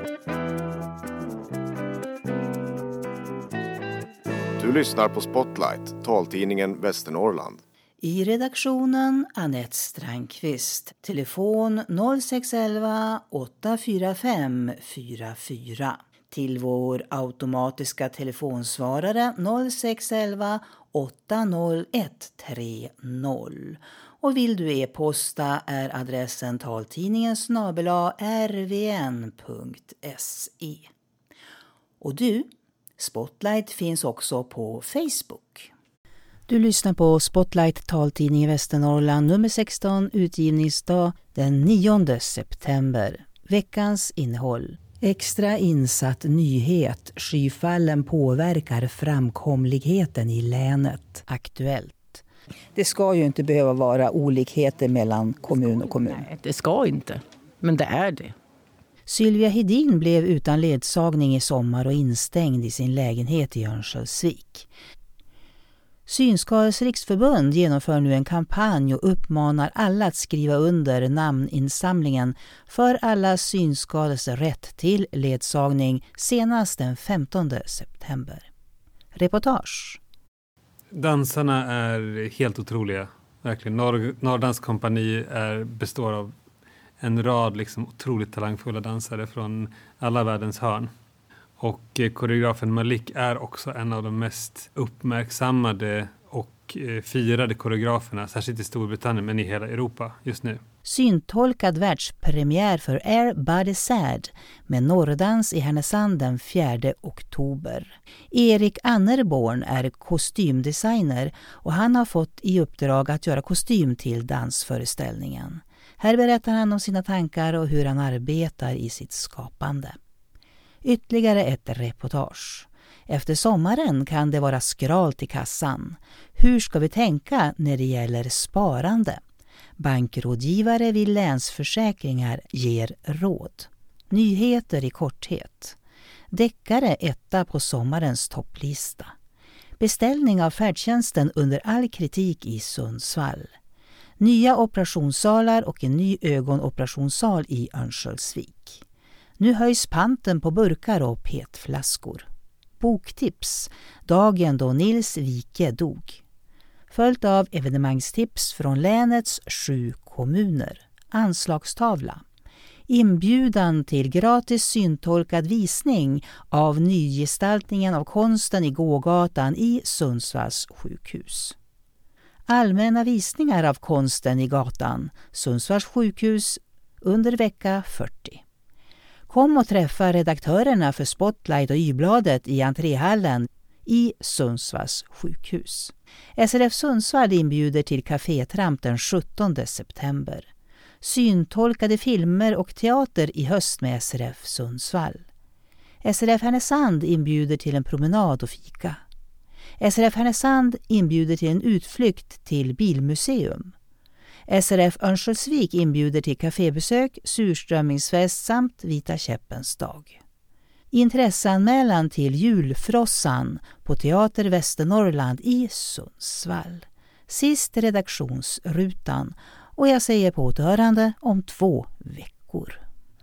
Du lyssnar på Spotlight, taltidningen Västernorrland. I redaktionen Anette Strandqvist. Telefon 0611 845 44. Till vår automatiska telefonsvarare 0611 801 30. Och vill du e-posta är adressen taltidningen@rvn.se. Och du, Spotlight finns också på Facebook. Du lyssnar på Spotlight, taltidning i Västernorrland, nummer 16, utgivningsdag den 9 september. Veckans innehåll. Extra insatt nyhet. Skyfallen påverkar framkomligheten i länet. Aktuellt. Det ska ju inte behöva vara olikheter mellan kommun och kommun. Nej, det ska inte. Men det är det. Sylvia Hedin blev utan ledsagning i sommar och instängd i sin lägenhet i Örnsköldsvik. Synskadades riksförbund genomför nu en kampanj och uppmanar alla att skriva under namninsamlingen för alla synskadades rätt till ledsagning senast den 15 september. Reportage. Dansarna är helt otroliga. Verkligen. Norrdanskompani består av en rad otroligt talangfulla dansare från alla världens hörn. Och koreografen Malik är också en av de mest uppmärksammade och firade koreograferna, särskilt i Storbritannien men i hela Europa just nu. Syntolkad världspremiär för Air Body Sad med norrdans i Härnösand den 4 oktober. Erik Annerborn är kostymdesigner och han har fått i uppdrag att göra kostym till dansföreställningen. Här berättar han om sina tankar och hur han arbetar i sitt skapande. Ytterligare ett reportage. Efter sommaren kan det vara skralt i kassan. Hur ska vi tänka när det gäller sparande? Bankrådgivare vid Länsförsäkringar ger råd. Nyheter i korthet. Deckare etta på sommarens topplista. Beställning av färdtjänsten under all kritik i Sundsvall. Nya operationssalar och en ny ögonoperationssal i Örnsköldsvik. Nu höjs panten på burkar och petflaskor. Boktips. Dagen då Nils Wike dog. Följt av evenemangstips från länets 7 kommuner. Anslagstavla. Inbjudan till gratis syntolkad visning av nygestaltningen av konsten i gågatan i Sundsvalls sjukhus. Allmänna visningar av konsten i gatan, Sundsvalls sjukhus, under vecka 40. Kom och träffa redaktörerna för Spotlight och Y-bladet i entréhallen i Sundsvalls sjukhus. SRF Sundsvall inbjuder till kafétramp den 17 september. Syntolkade filmer och teater i höst med SRF Sundsvall. SRF Härnösand inbjuder till en promenad och fika. SRF Härnösand inbjuder till en utflykt till bilmuseum. SRF Örnsköldsvik inbjuder till kafébesök, surströmmingsfest samt Vita käppens dag. Intresseanmälan till julfrossan på Teater Västernorrland i Sundsvall. Sist redaktionsrutan och jag säger på återhörande om 2 veckor.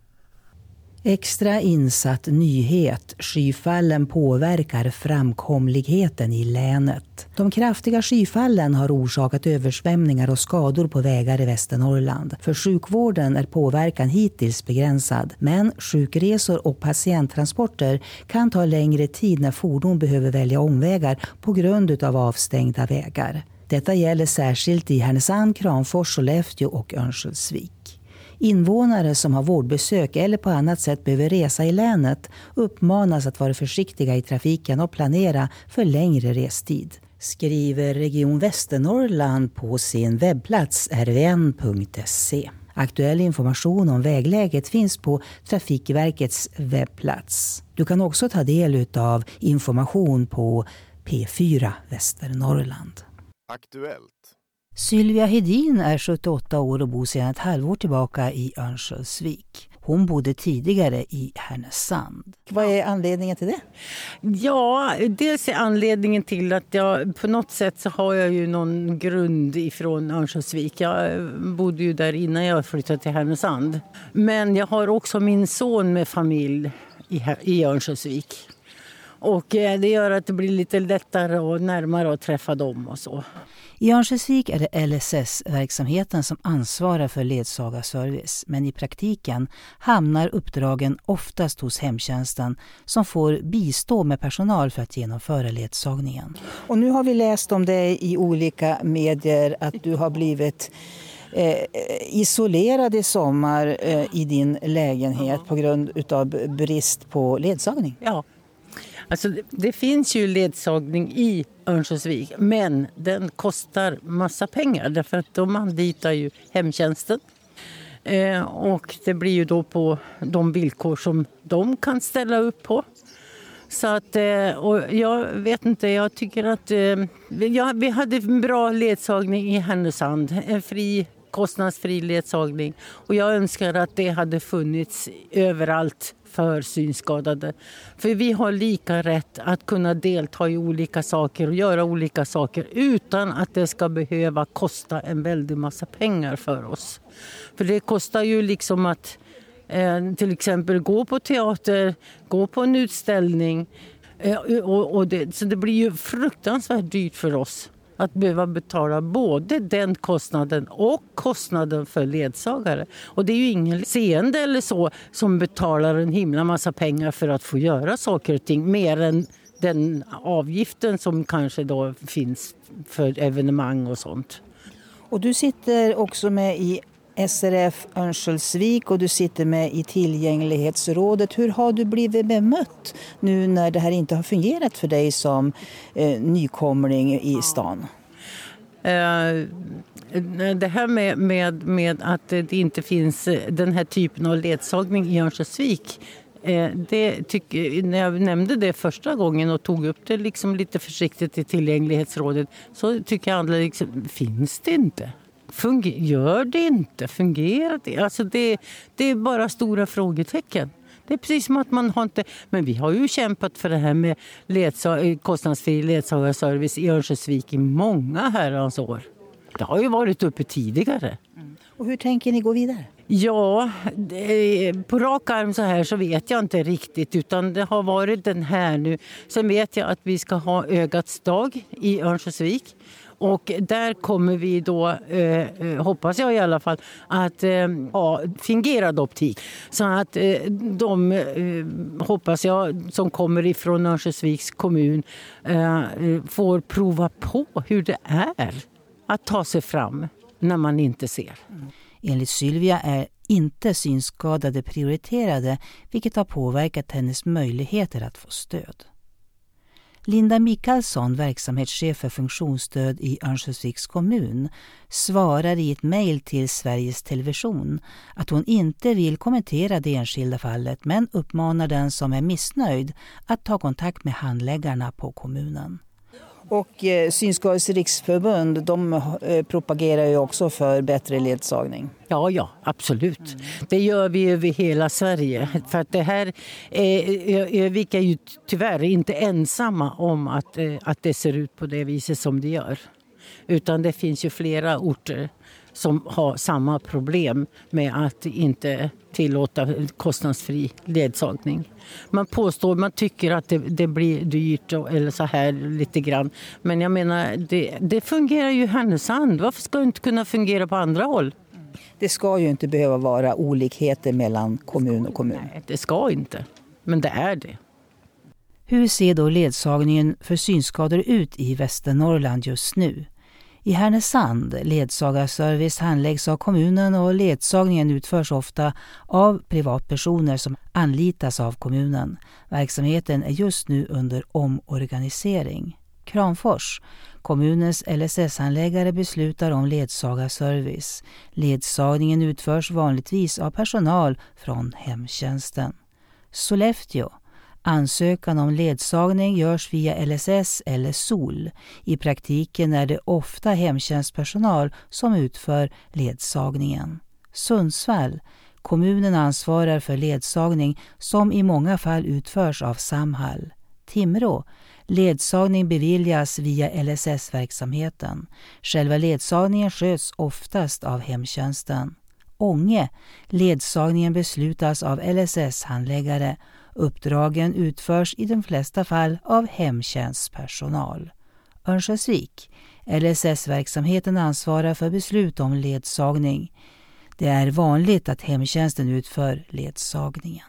Extra insatt nyhet. Skyfallen påverkar framkomligheten i länet. De kraftiga skyfallen har orsakat översvämningar och skador på vägar i Västernorrland. För sjukvården är påverkan hittills begränsad, men sjukresor och patienttransporter kan ta längre tid när fordon behöver välja omvägar på grund av avstängda vägar. Detta gäller särskilt i Härnösand, Kramfors, Sollefteå och Örnsköldsvik. Invånare som har vårdbesök eller på annat sätt behöver resa i länet uppmanas att vara försiktiga i trafiken och planera för längre restid, skriver Region Västernorrland på sin webbplats rvn.se. Aktuell information om vägläget finns på Trafikverkets webbplats. Du kan också ta del av information på P4 Västernorrland. Aktuellt. Sylvia Hedin är 78 år och bor sedan ett halvår tillbaka i Örnsköldsvik. Hon bodde tidigare i Härnösand. Vad är anledningen till det? Ja, dels är anledningen till att jag på något sätt så har jag ju någon grund ifrån Örnsköldsvik. Jag bodde ju där innan jag flyttade till Härnösand. Men jag har också min son med familj i Örnsköldsvik. Och det gör att det blir lite lättare och närmare att träffa dem och så. I Örnsköldsvik är det LSS-verksamheten som ansvarar för ledsagarservice, men i praktiken hamnar uppdragen oftast hos hemtjänsten som får bistå med personal för att genomföra ledsagningen. Och nu har vi läst om det i olika medier att du har blivit isolerad i sommar i din lägenhet på grund av brist på ledsagning. Ja. Alltså det finns ju ledsagning i Örnsköldsvik, men den kostar massa pengar därför att de anlitar ju hemtjänsten. Och det blir ju då på de villkor som de kan ställa upp på. Så att, och jag vet inte, jag tycker att vi hade en bra ledsagning i Härnösand, en kostnadsfri ledsagning. Och jag önskar att det hade funnits överallt för synskadade. För vi har lika rätt att kunna delta i olika saker och göra olika saker utan att det ska behöva kosta en väldig massa pengar för oss. För det kostar ju liksom att till exempel gå på teater, gå på en utställning. Så det blir ju fruktansvärt dyrt för oss att behöva betala både den kostnaden och kostnaden för ledsagare. Och det är ju ingen seende eller så som betalar en himla massa pengar för att få göra saker och ting. Mer än den avgiften som kanske då finns för evenemang och sånt. Och du sitter också med i SRF Örnsköldsvik och du sitter med i tillgänglighetsrådet. Hur har du blivit bemött nu när det här inte har fungerat för dig som nykomling i stan? Det här med att det inte finns den här typen av ledsagning i Örnsköldsvik, när jag nämnde det första gången och tog upp det liksom lite försiktigt i tillgänglighetsrådet, så tycker jag andra liksom, finns det inte? Gör det inte? Fungerar det? Alltså det är bara stora frågetecken. Det är precis som att man har inte... Men vi har ju kämpat för det här med kostnadsfri ledsagarservice i Örnsköldsvik i många herrans år. Det har ju varit uppe tidigare. Och hur tänker ni gå vidare? Ja, på rak arm så här så vet jag inte riktigt, utan det har varit den här nu. Sen vet jag att vi ska ha ögats dag i Örnsköldsvik. Och där kommer vi då, hoppas jag i alla fall, att ha fingerad optik. Så att hoppas jag, som kommer ifrån Örnsköldsviks kommun får prova på hur det är att ta sig fram när man inte ser. Enligt Sylvia är inte synskadade prioriterade, vilket har påverkat hennes möjligheter att få stöd. Linda Mikaelsson, verksamhetschef för funktionsstöd i Örnsköldsviks kommun, svarar i ett mejl till Sveriges Television att hon inte vill kommentera det enskilda fallet, men uppmanar den som är missnöjd att ta kontakt med handläggarna på kommunen. Och Synskadades riksförbund, de propagerar ju också för bättre ledsagning. Ja, absolut. Det gör vi över hela Sverige. För att det här Örnsköldsvik är ju tyvärr inte ensamma om att det ser ut på det viset som det gör. Utan det finns ju flera orter som har samma problem med att inte tillåta kostnadsfri ledsagning. Man tycker att det blir dyrt eller så här lite grann. Men jag menar, det fungerar ju i Härnösand. Varför ska det inte kunna fungera på andra håll? Det ska ju inte behöva vara olikheter mellan kommun och kommun. Nej, det ska inte. Men det är det. Hur ser då ledsagningen för synskador ut i Västernorrland just nu? I Härnösand, ledsagarservice handläggs av kommunen och ledsagningen utförs ofta av privatpersoner som anlitas av kommunen. Verksamheten är just nu under omorganisering. Kramfors, kommunens LSS-handläggare beslutar om ledsagarservice. Ledsagningen utförs vanligtvis av personal från hemtjänsten. Sollefteå. Ansökan om ledsagning görs via LSS eller SOL. I praktiken är det ofta hemtjänstpersonal som utför ledsagningen. Sundsvall. Kommunen ansvarar för ledsagning som i många fall utförs av Samhall. Timrå. Ledsagning beviljas via LSS-verksamheten. Själva ledsagningen sköts oftast av hemtjänsten. Ånge. Ledsagningen beslutas av LSS-handläggare. Uppdragen utförs i de flesta fall av hemtjänstpersonal. Örnsköldsvik. LSS-verksamheten ansvarar för beslut om ledsagning. Det är vanligt att hemtjänsten utför ledsagningen.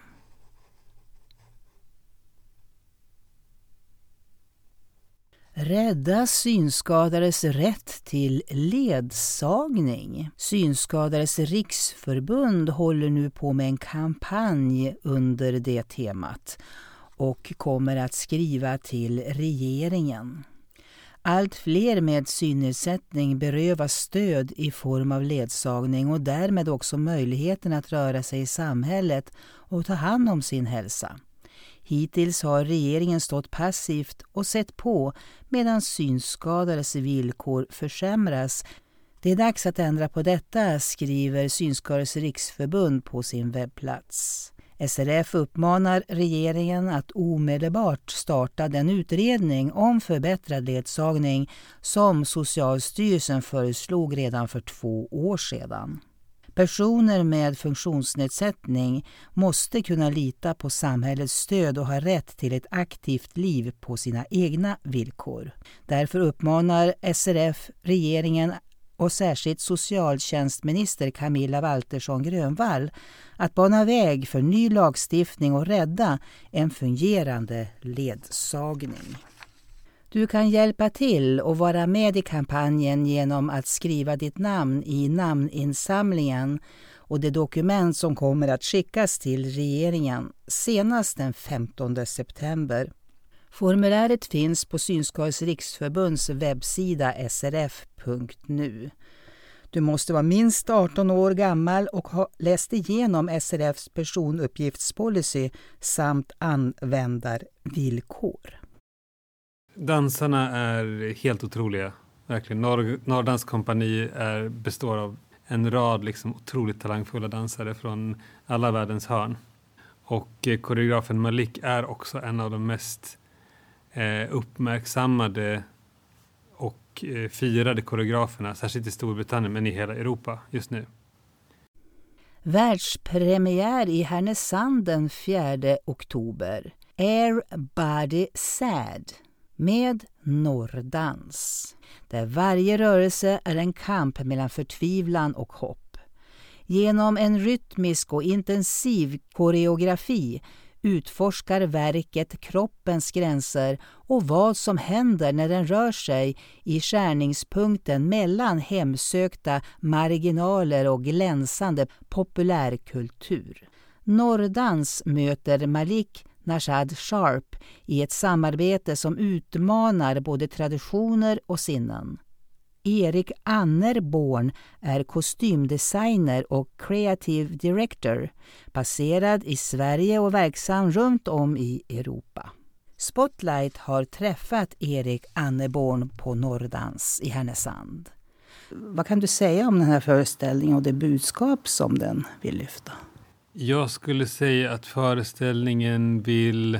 Rädda synskadades rätt till ledsagning. Synskadades riksförbund håller nu på med en kampanj under det temat och kommer att skriva till regeringen. Allt fler med synnedsättning berövas stöd i form av ledsagning och därmed också möjligheten att röra sig i samhället och ta hand om sin hälsa. Hittills har regeringen stått passivt och sett på medan synskadades villkor försämras. Det är dags att ändra på detta, skriver Synskadades riksförbund på sin webbplats. SRF uppmanar regeringen att omedelbart starta den utredning om förbättrad ledsagning som Socialstyrelsen föreslog redan för 2 år sedan. Personer med funktionsnedsättning måste kunna lita på samhällets stöd och ha rätt till ett aktivt liv på sina egna villkor. Därför uppmanar SRF regeringen och särskilt socialtjänstminister Camilla Waltersson Grönvall att bana väg för ny lagstiftning och rädda en fungerande ledsagning. Du kan hjälpa till och vara med i kampanjen genom att skriva ditt namn i namninsamlingen och det dokument som kommer att skickas till regeringen senast den 15 september. Formuläret finns på Synskadades riksförbunds webbsida srf.nu. Du måste vara minst 18 år gammal och ha läst igenom SRFs personuppgiftspolicy samt användarvillkor. Dansarna är helt otroliga. Verkligen. Norrdans kompani består av en rad otroligt talangfulla dansare från alla världens hörn. Och koreografen Malik är också en av de mest uppmärksammade och firade koreograferna, särskilt i Storbritannien men i hela Europa just nu. Världspremiär i Härnösand den 4 oktober. Air Body Sad med norrdans. Där varje rörelse är en kamp mellan förtvivlan och hopp. Genom en rytmisk och intensiv koreografi utforskar verket kroppens gränser och vad som händer när den rör sig i skärningspunkten mellan hemsökta marginaler och glänsande populärkultur. Norrdans möter Malik Nashad Sharp i ett samarbete som utmanar både traditioner och sinnen. Erik Annerborn är kostymdesigner och creative director, baserad i Sverige och verksam runt om i Europa. Spotlight har träffat Erik Annerborn på Norrdans i Härnösand. Vad kan du säga om den här föreställningen och det budskap som den vill lyfta? Jag skulle säga att föreställningen vill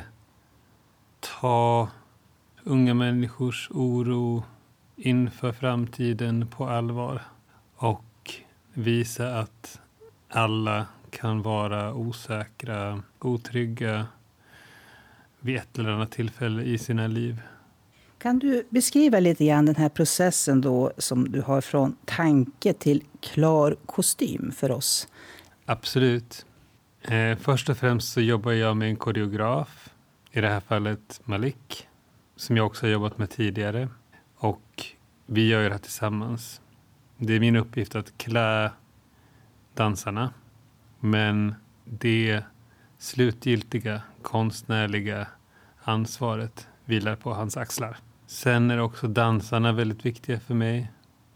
ta unga människors oro inför framtiden på allvar och visa att alla kan vara osäkra, otrygga vid ett eller annat tillfälle i sina liv. Kan du beskriva lite grann den här processen då som du har från tanke till klar kostym för oss? Absolut. Först och främst så jobbar jag med en koreograf, i det här fallet Malik, som jag också har jobbat med tidigare. Och vi gör det här tillsammans. Det är min uppgift att klä dansarna. Men det slutgiltiga konstnärliga ansvaret vilar på hans axlar. Sen är också dansarna väldigt viktiga för mig.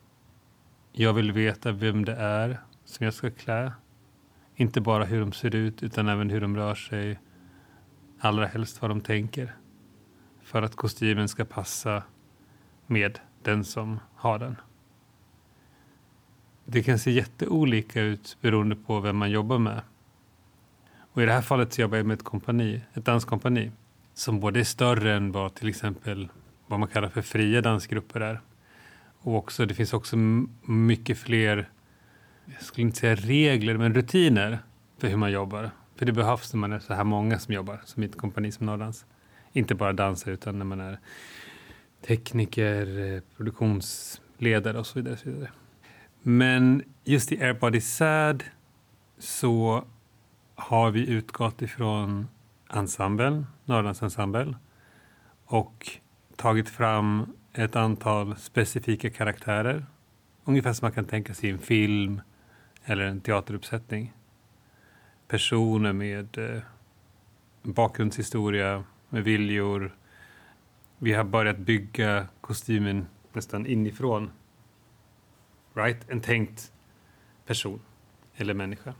Jag vill veta vem det är som jag ska klä. Inte bara hur de ser ut utan även hur de rör sig. Allra helst vad de tänker. För att kostymen ska passa med den som har den. det kan se jätteolika ut beroende på vem man jobbar med. Och i det här fallet så jobbar jag med ett danskompani som både är större än vad till exempel vad man kallar för fria dansgrupper är. Och också, det finns också mycket fler, jag skulle inte säga regler, men rutiner för hur man jobbar. För det behövs när man är så här många som jobbar, som i ett kompani som Norrdans. Inte bara dansare utan när man är tekniker, produktionsledare och så vidare. Så vidare. Men just i Air Body Sad så har vi utgått ifrån ensemblen, Norrdans ensemble, och tagit fram ett antal specifika karaktärer. Ungefär som man kan tänka sig i en film eller en teateruppsättning. Personer med bakgrundshistoria, med viljor. Vi har börjat bygga kostymen nästan inifrån. Right? En tänkt person eller människa.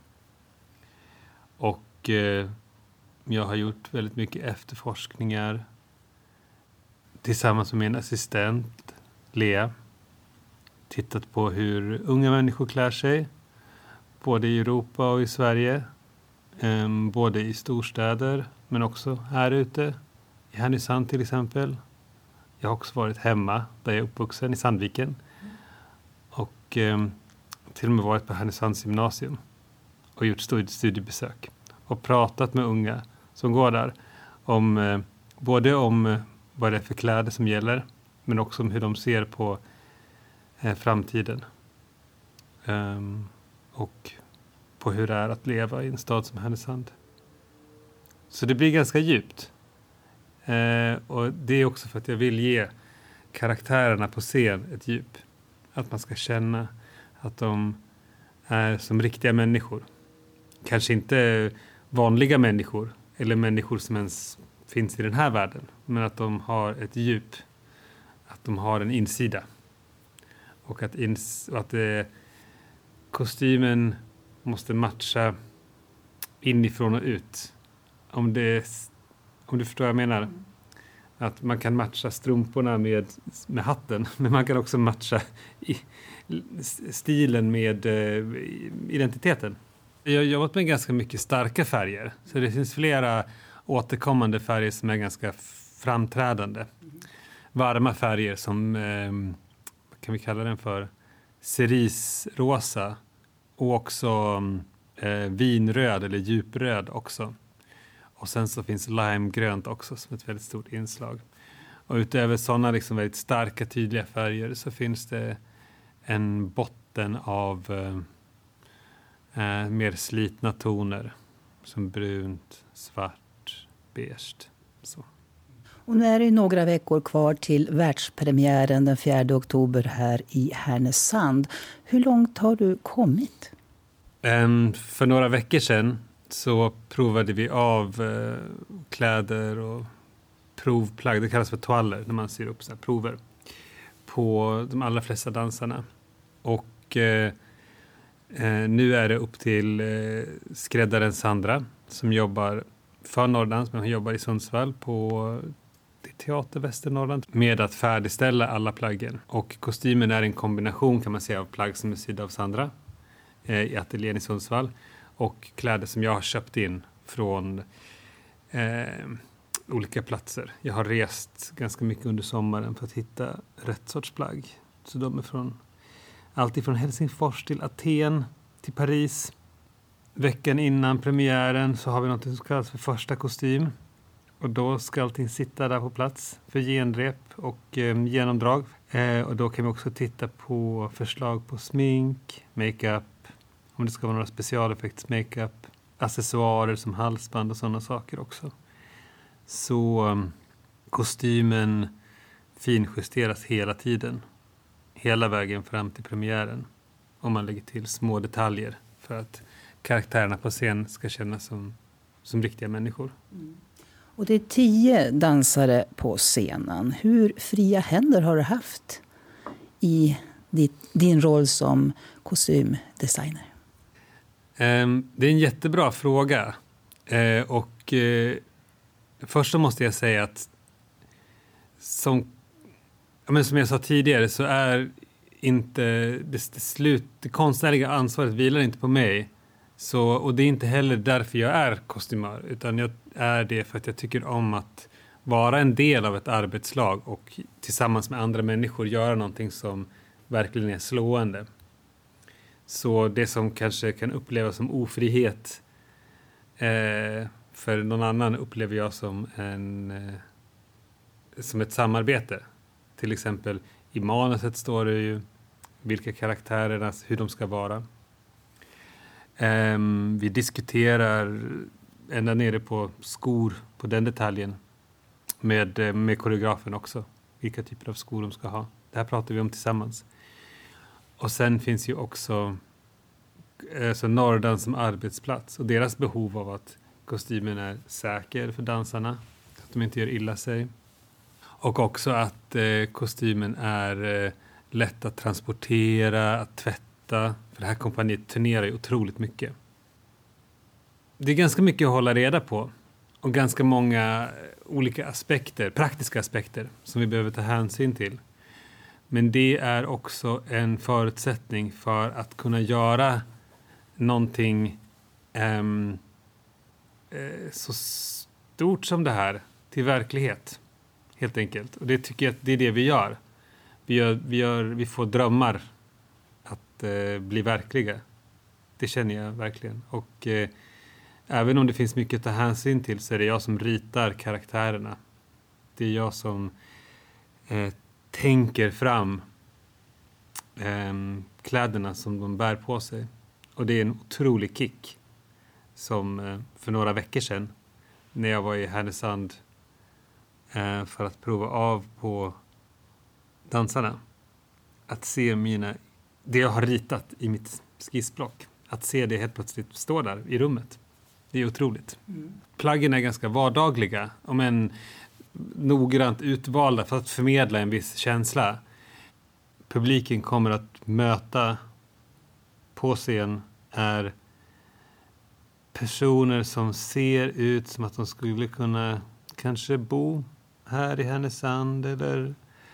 Och jag har gjort väldigt mycket efterforskningar tillsammans med min assistent Lea. Tittat på hur unga människor klär sig. Både i Europa och i Sverige. Både i storstäder men också här ute. I Härnösand till exempel. Jag har också varit hemma där jag är uppvuxen i Sandviken. Och till och med varit på Härnösands gymnasium. Och gjort studiebesök. Och pratat med unga som går där. Både om vad det är för kläder som gäller. Men också om hur de ser på framtiden. Och på hur det är att leva i en stad som Härnösand. Så det blir ganska djupt. Och det är också för att jag vill ge karaktärerna på scen ett djup. Att man ska känna att de är som riktiga människor. Kanske inte vanliga människor. Eller människor som ens finns i den här världen. Men att de har ett djup. Att de har en insida. Och att kostymen måste matcha inifrån och ut. Om du förstår vad jag menar. Att man kan matcha strumporna med hatten. Men man kan också matcha stilen med identiteten. Jag har jobbat med ganska mycket starka färger. Så det finns flera återkommande färger som är ganska framträdande. Varma färger som, vad kan vi kalla den för? Cerisrosa. Och också vinröd eller djupröd också. Och sen så finns limegrönt också som ett väldigt stort inslag. Och utöver sådana liksom väldigt starka tydliga färger så finns det en botten av mer slitna toner. Som brunt, svart, beige. Så. Och nu är det några veckor kvar till världspremiären den 4 oktober här i Härnösand. Hur långt har du kommit? För några veckor sedan så provade vi av kläder och provplagg. Det kallas för toaller när man syr upp så här prover på de allra flesta dansarna. Och nu är det upp till skräddaren Sandra som jobbar för Norrdans, men hon jobbar i Sundsvall på Teater Västernorrland med att färdigställa alla plaggen. Och kostymen är en kombination kan man säga av plagg som är sydda av Sandra i ateljén i Sundsvall och kläder som jag har köpt in från olika platser. Jag har rest ganska mycket under sommaren för att hitta rätt sorts plagg. Så de är allt ifrån Helsingfors till Aten till Paris. Veckan innan premiären så har vi något som kallas för första kostym. Och då ska allting sitta där på plats för genrep och genomdrag. Och då kan vi också titta på förslag på smink, makeup, om det ska vara några specialeffekts makeup, accessoarer som halsband och sådana saker också. Så kostymen finjusteras hela tiden. Hela vägen fram till premiären. Om man lägger till små detaljer för att karaktärerna på scen ska kännas som riktiga människor. Och det är 10 dansare på scenen. Hur fria händer har du haft i din roll som kostymdesigner? Det är en jättebra fråga. Och först så måste jag säga att som jag sa tidigare så är det konstnärliga ansvaret vilar inte på mig. Och det är inte heller därför jag är kostymör, utan jag är det för att jag tycker om att vara en del av ett arbetslag och tillsammans med andra människor göra någonting som verkligen är slående. Så det som kanske kan upplevas som ofrihet för någon annan upplever jag som ett samarbete. Till exempel i manuset står det ju vilka karaktärerna, hur de ska vara. Vi diskuterar ända nere på skor, på den detaljen, med koreografen också. Vilka typer av skor de ska ha. Det här pratar vi om tillsammans. Och sen finns ju också Norrdans som arbetsplats och deras behov av att kostymen är säker för dansarna, så att de inte gör illa sig. Och också att kostymen är lätt att transportera, att tvätta. För det här kompaniet turnerar ju otroligt mycket. Det är ganska mycket att hålla reda på. Och ganska många olika aspekter, praktiska aspekter, som vi behöver ta hänsyn till. Men det är också en förutsättning för att kunna göra någonting så stort som det här till verklighet. Helt enkelt. Och det tycker jag att det är det vi gör. Vi får drömmar att bli verkliga. Det känner jag verkligen. Och även om det finns mycket att ta hänsyn till så är det jag som ritar karaktärerna. Det är jag som tänker fram kläderna som de bär på sig. Och det är en otrolig kick. Som för några veckor sedan när jag var i Härnösand för att prova av på dansarna. Att se det jag har ritat i mitt skissblock. Att se det helt plötsligt stå där i rummet. Det är otroligt. Plaggen är ganska vardagliga, om än noggrant utvalda för att förmedla en viss känsla. Publiken kommer att möta på scen är personer som ser ut som att de skulle kunna kanske bo här i Härnösand eller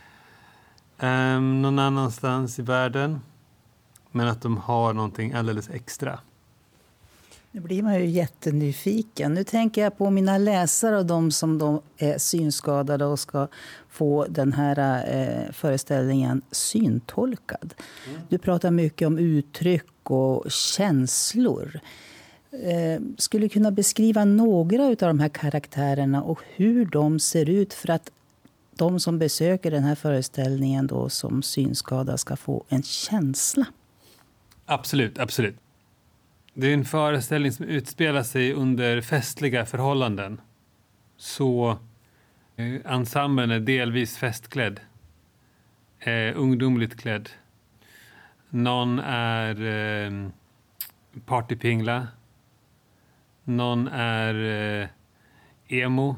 någon annanstans i världen. Men att de har någonting alldeles extra. Nu blir man ju jättenyfiken. Nu tänker jag på mina läsare och de som då är synskadade och ska få den här föreställningen syntolkad. Du pratar mycket om uttryck och känslor. Skulle du kunna beskriva några av de här karaktärerna och hur de ser ut för att de som besöker den här föreställningen då som synskadade ska få en känsla? Absolut, absolut. Det är en föreställning som utspelar sig under festliga förhållanden. Så ensemblen är delvis festklädd. Ungdomligt klädd. Någon är partypingla. Någon är emo.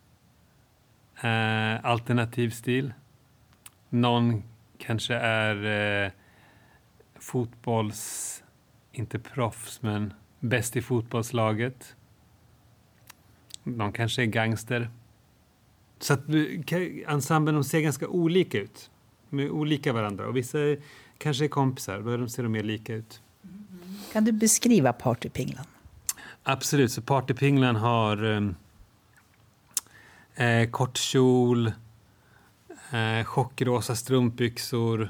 Alternativ stil. Någon kanske är inte proffs, men bäst i fotbollslaget. Någon kanske är gangster. Så att ensemblen ser ganska olika ut. Med olika varandra. Och vissa kanske är kompisar, då ser de mer lika ut. Kan du beskriva partypinglan? Absolut, så partypinglan har kort kjol, chockrosa strumpbyxor,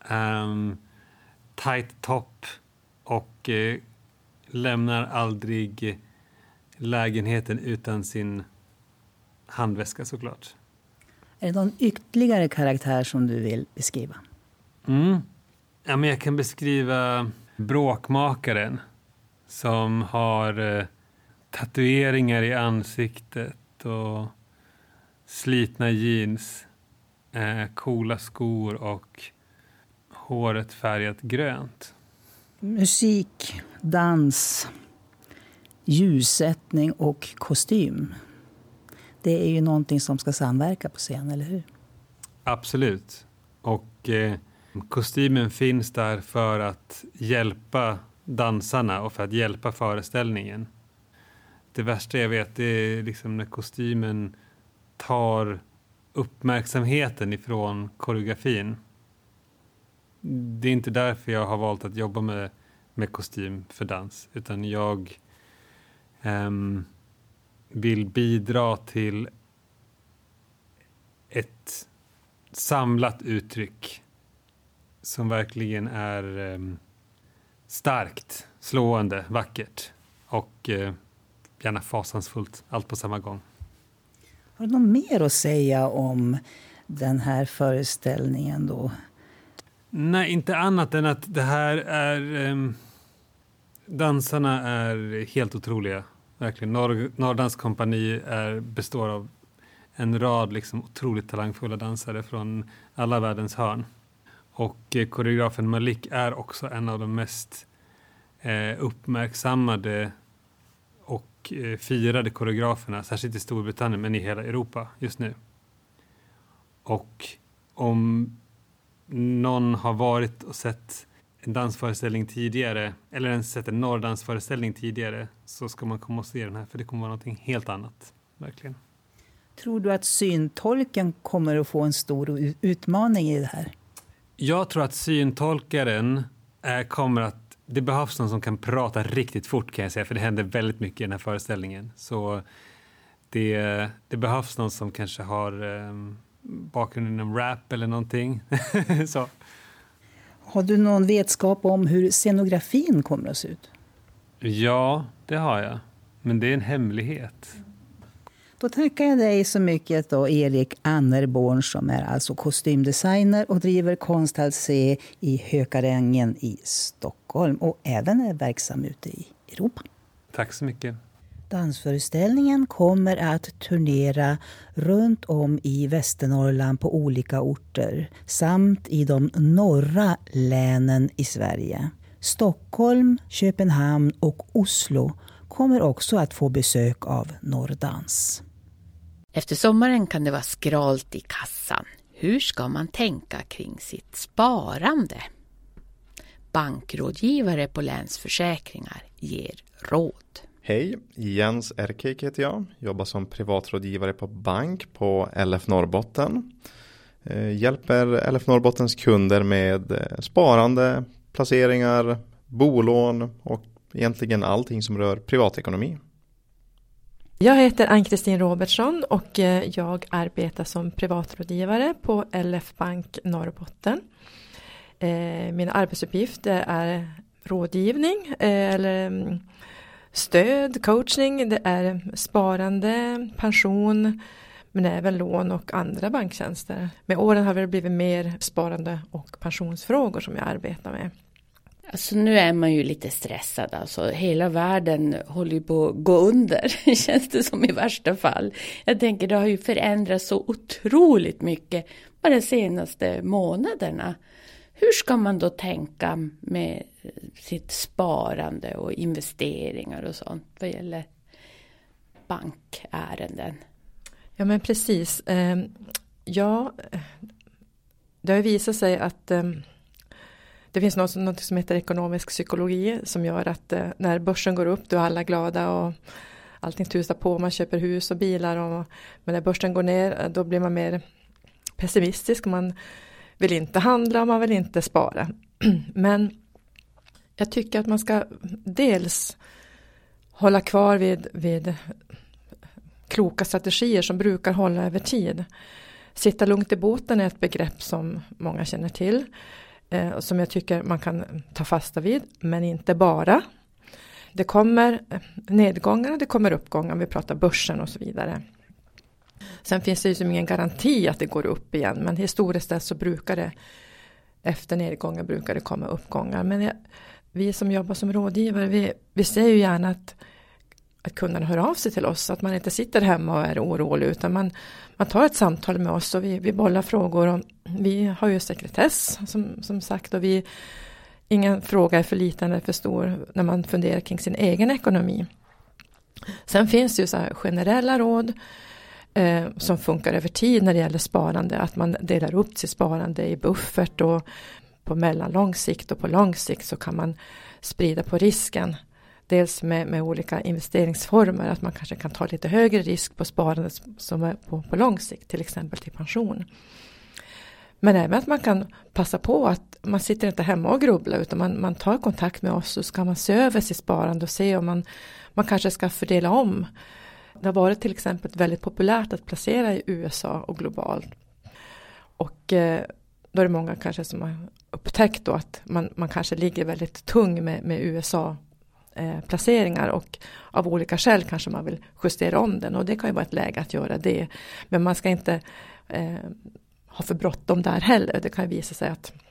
tight top och lämnar aldrig lägenheten utan sin handväska såklart. Är det någon ytterligare karaktär som du vill beskriva? Ja, men jag kan beskriva bråkmakaren som har tatueringar i ansiktet och slitna jeans, coola skor och håret färgat grönt. Musik, dans, ljussättning och kostym. Det är ju någonting som ska samverka på scen, eller hur? Absolut. Och kostymen finns där för att hjälpa dansarna och för att hjälpa föreställningen. Det värsta jag vet är liksom när kostymen tar uppmärksamheten ifrån koreografin. det är inte därför jag har valt att jobba med kostym för dans. Utan jag vill bidra till ett samlat uttryck som verkligen är starkt, slående, vackert och gärna fasansfullt, allt på samma gång. Har du något mer att säga om den här föreställningen då? Nej, inte annat än att det här är... dansarna är helt otroliga. Verkligen. Norrdans kompani består av en rad liksom otroligt talangfulla dansare från alla världens hörn. Och koreografen Malik är också en av de mest uppmärksammade och firade koreograferna, särskilt i Storbritannien men i hela Europa just nu. Och om någon har varit och sett en dansföreställning tidigare eller ens sett en norrdansföreställning tidigare, så ska man komma och se den här, för det kommer vara någonting helt annat, verkligen. Tror du att syntolken kommer att få en stor utmaning i det här? Jag tror att syntolkaren kommer att... Det behövs någon som kan prata riktigt fort, kan jag säga, för det händer väldigt mycket i den här föreställningen. Så det behövs någon som kanske har bakgrund inom rap eller någonting. Så. Har du någon vetskap om hur scenografin kommer att se ut? Ja, det har jag. Men det är en hemlighet. Då tackar jag dig så mycket då, Erik Annerborn, som är alltså kostymdesigner och driver Konsthall-C i Hökarängen i Stockholm och även är verksam ute i Europa. Tack så mycket. Dansföreställningen kommer att turnera runt om i Västernorrland på olika orter samt i de norra länen i Sverige. Stockholm, Köpenhamn och Oslo kommer också att få besök av Norrdans. Efter sommaren kan det vara skralt i kassan. Hur ska man tänka kring sitt sparande? Bankrådgivare på Länsförsäkringar ger råd. Hej, Jens Erkik heter jag. Jobbar som privatrådgivare på bank på LF Norrbotten. Hjälper LF Norrbottens kunder med sparande, placeringar, bolån och egentligen allting som rör privatekonomi. Jag heter Ann-Kristin Robertsson och jag arbetar som privatrådgivare på LF Bank Norrbotten. Mina arbetsuppgifter är rådgivning eller stöd, coachning, det är sparande, pension, men även lån och andra banktjänster. Med åren har det blivit mer sparande och pensionsfrågor som jag arbetar med. Alltså nu är man ju lite stressad. Alltså, hela världen håller ju på att gå under, känns det som i värsta fall. Jag tänker det har ju förändrats så otroligt mycket bara de senaste månaderna. Hur ska man då tänka med sitt sparande och investeringar och sånt vad gäller bankärenden? Ja men precis. Ja, det har visat sig att det finns något som heter ekonomisk psykologi som gör att när börsen går upp då är alla glada och allting tusar på. Man köper hus och bilar. Men när börsen går ner då blir man mer pessimistisk. Man vill inte handla och man vill inte spara. Men jag tycker att man ska dels hålla kvar vid kloka strategier som brukar hålla över tid. Sitta lugnt i båten är ett begrepp som många känner till. Som jag tycker man kan ta fasta vid, men inte bara. Det kommer nedgångar och det kommer uppgångar, vi pratar börsen och så vidare. Sen finns det ju som ingen garanti att det går upp igen, men historiskt sett så brukar det, efter nedgångar brukar det komma uppgångar. Men vi som jobbar som rådgivare, vi ser ju gärna att kunderna hör av sig till oss, att man inte sitter hemma och är orolig, utan man tar ett samtal med oss och vi bollar frågor. Och vi har ju sekretess som sagt, och ingen fråga är för liten eller för stor när man funderar kring sin egen ekonomi. Sen finns det ju så här generella råd som funkar över tid när det gäller sparande, att man delar upp sitt sparande i buffert, och på mellanlång sikt och på lång sikt så kan man sprida på risken. Dels med olika investeringsformer, att man kanske kan ta lite högre risk på sparandet som är på lång sikt, till exempel till pension. Men även att man kan passa på att man sitter inte hemma och grubblar utan man tar kontakt med oss och ska man se över sitt sparande och se om man kanske ska fördela om. Det har varit till exempel väldigt populärt att placera i USA och globalt. Och då är det många kanske som har upptäckt då att man kanske ligger väldigt tung med USA-placeringar och av olika skäl kanske man vill justera om den. Och det kan ju vara ett läge att göra det. Men man ska inte ha för bråttom där heller. Det kan ju visa sig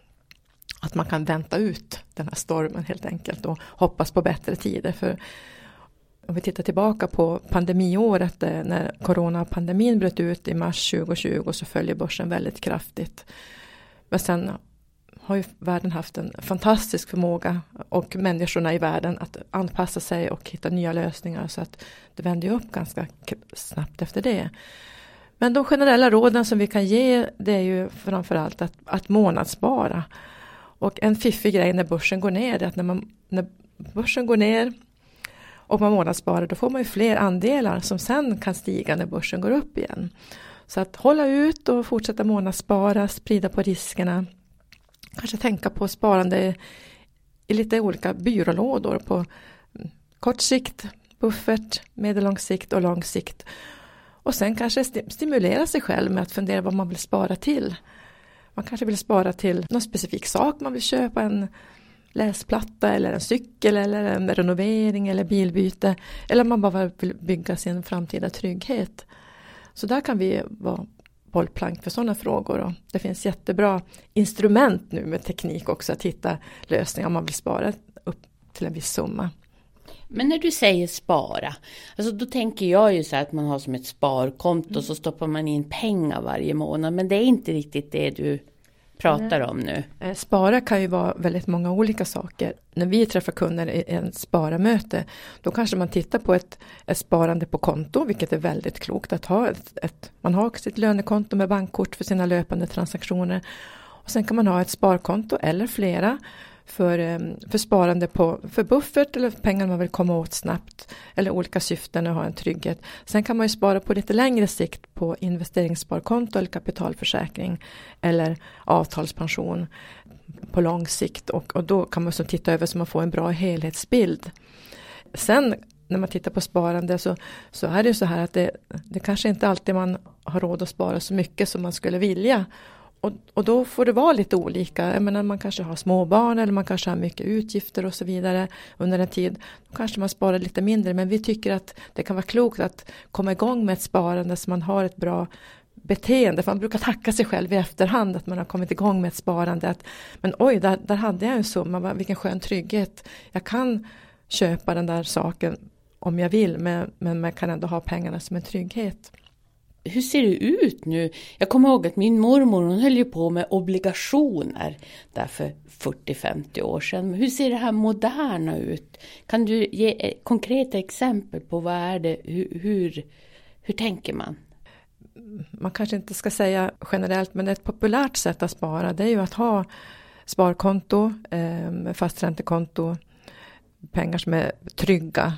att man kan vänta ut den här stormen helt enkelt och hoppas på bättre tider. För om vi tittar tillbaka på pandemiåret när coronapandemin bröt ut i mars 2020 så följer börsen väldigt kraftigt. Men sen har ju världen haft en fantastisk förmåga och människorna i världen att anpassa sig och hitta nya lösningar så att det vänder upp ganska snabbt efter det. Men de generella råden som vi kan ge det är ju framförallt att månadsspara. Och en fiffig grej när börsen går ner är att när börsen går ner och man månadssparar då får man ju fler andelar som sen kan stiga när börsen går upp igen. Så att hålla ut och fortsätta månadsspara, sprida på riskerna. Kanske tänka på sparande i lite olika byrålådor på kort sikt, buffert, medellång sikt och lång sikt. Och sen kanske stimulera sig själv med att fundera vad man vill spara till. Man kanske vill spara till någon specifik sak. Man vill köpa en läsplatta eller en cykel eller en renovering eller bilbyte. Eller man bara vill bygga sin framtida trygghet. Så där kan vi vara bollplank för sådana frågor. Och det finns jättebra instrument nu med teknik också att hitta lösningar om man vill spara upp till en viss summa. Men när du säger spara, alltså då tänker jag ju så här att man har som ett sparkonto så stoppar man in pengar varje månad. Men det är inte riktigt det du pratar om nu. Spara kan ju vara väldigt många olika saker. När vi träffar kunder i en sparamöte då kanske man tittar på ett sparande på konto, vilket är väldigt klokt att ha. Man har sitt lönekonto med bankkort för sina löpande transaktioner. Och sen kan man ha ett sparkonto eller flera för sparande för buffert eller pengar man vill komma åt snabbt eller olika syften och ha en trygghet. Sen kan man ju spara på lite längre sikt på investeringssparkonto eller kapitalförsäkring eller avtalspension på lång sikt och då kan man så titta över så man får en bra helhetsbild. Sen när man tittar på sparande så är det ju så här att det kanske inte alltid man har råd att spara så mycket som man skulle vilja. Och då får det vara lite olika. Jag menar, man kanske har småbarn eller man kanske har mycket utgifter och så vidare under en tid. Då kanske man sparar lite mindre. Men vi tycker att det kan vara klokt att komma igång med ett sparande så man har ett bra beteende. För man brukar tacka sig själv i efterhand att man har kommit igång med ett sparande. Men oj, där hade jag en summa. Vilken skön trygghet. Jag kan köpa den där saken om jag vill. Men man kan ändå ha pengarna som en trygghet. Hur ser det ut nu? Jag kommer ihåg att min mormor hon höll ju på med obligationer där för 40-50 år sedan. Men hur ser det här moderna ut? Kan du ge konkreta exempel på vad är det? Hur tänker man? Man kanske inte ska säga generellt men ett populärt sätt att spara det är ju att ha sparkonto, fasträntekonto, pengar som är trygga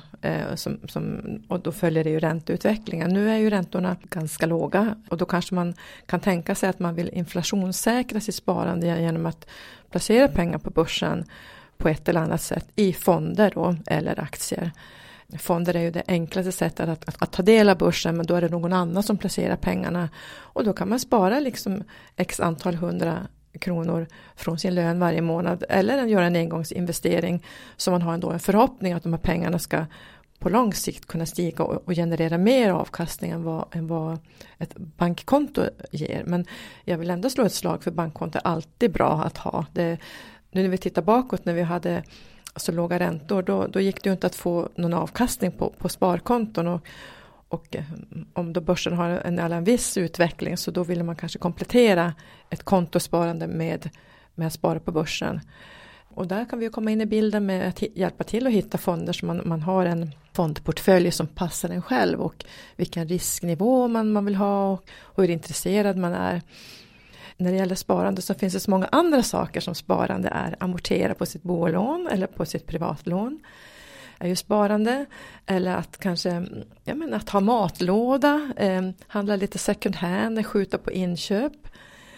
och då följer det ju ränteutvecklingen. Nu är ju räntorna ganska låga och då kanske man kan tänka sig att man vill inflationssäkra sitt sparande genom att placera pengar på börsen på ett eller annat sätt i fonder då, eller aktier. Fonder är ju det enklaste sättet att ta del av börsen men då är det någon annan som placerar pengarna och då kan man spara liksom x antal 100 kronor från sin lön varje månad eller göra en engångsinvestering så man har ändå en förhoppning att de här pengarna ska på lång sikt kunna stiga och generera mer avkastning än vad ett bankkonto ger. Men jag vill ändå slå ett slag för bankkonto är alltid bra att ha. Nu när vi tittar bakåt när vi hade så låga räntor då gick det ju inte att få någon avkastning på sparkonton och om då börsen har en viss utveckling så då vill man kanske komplettera ett kontosparande med att spara på börsen. Och där kan vi komma in i bilden med att hjälpa till att hitta fonder så man har en fondportfölj som passar en själv och vilken risknivå man vill ha och hur intresserad man är. När det gäller sparande så finns det så många andra saker som sparande är. Amortera på sitt bolån eller på sitt privatlån är ju sparande. Eller att kanske att ha matlåda, handla lite second hand, skjuta på inköp.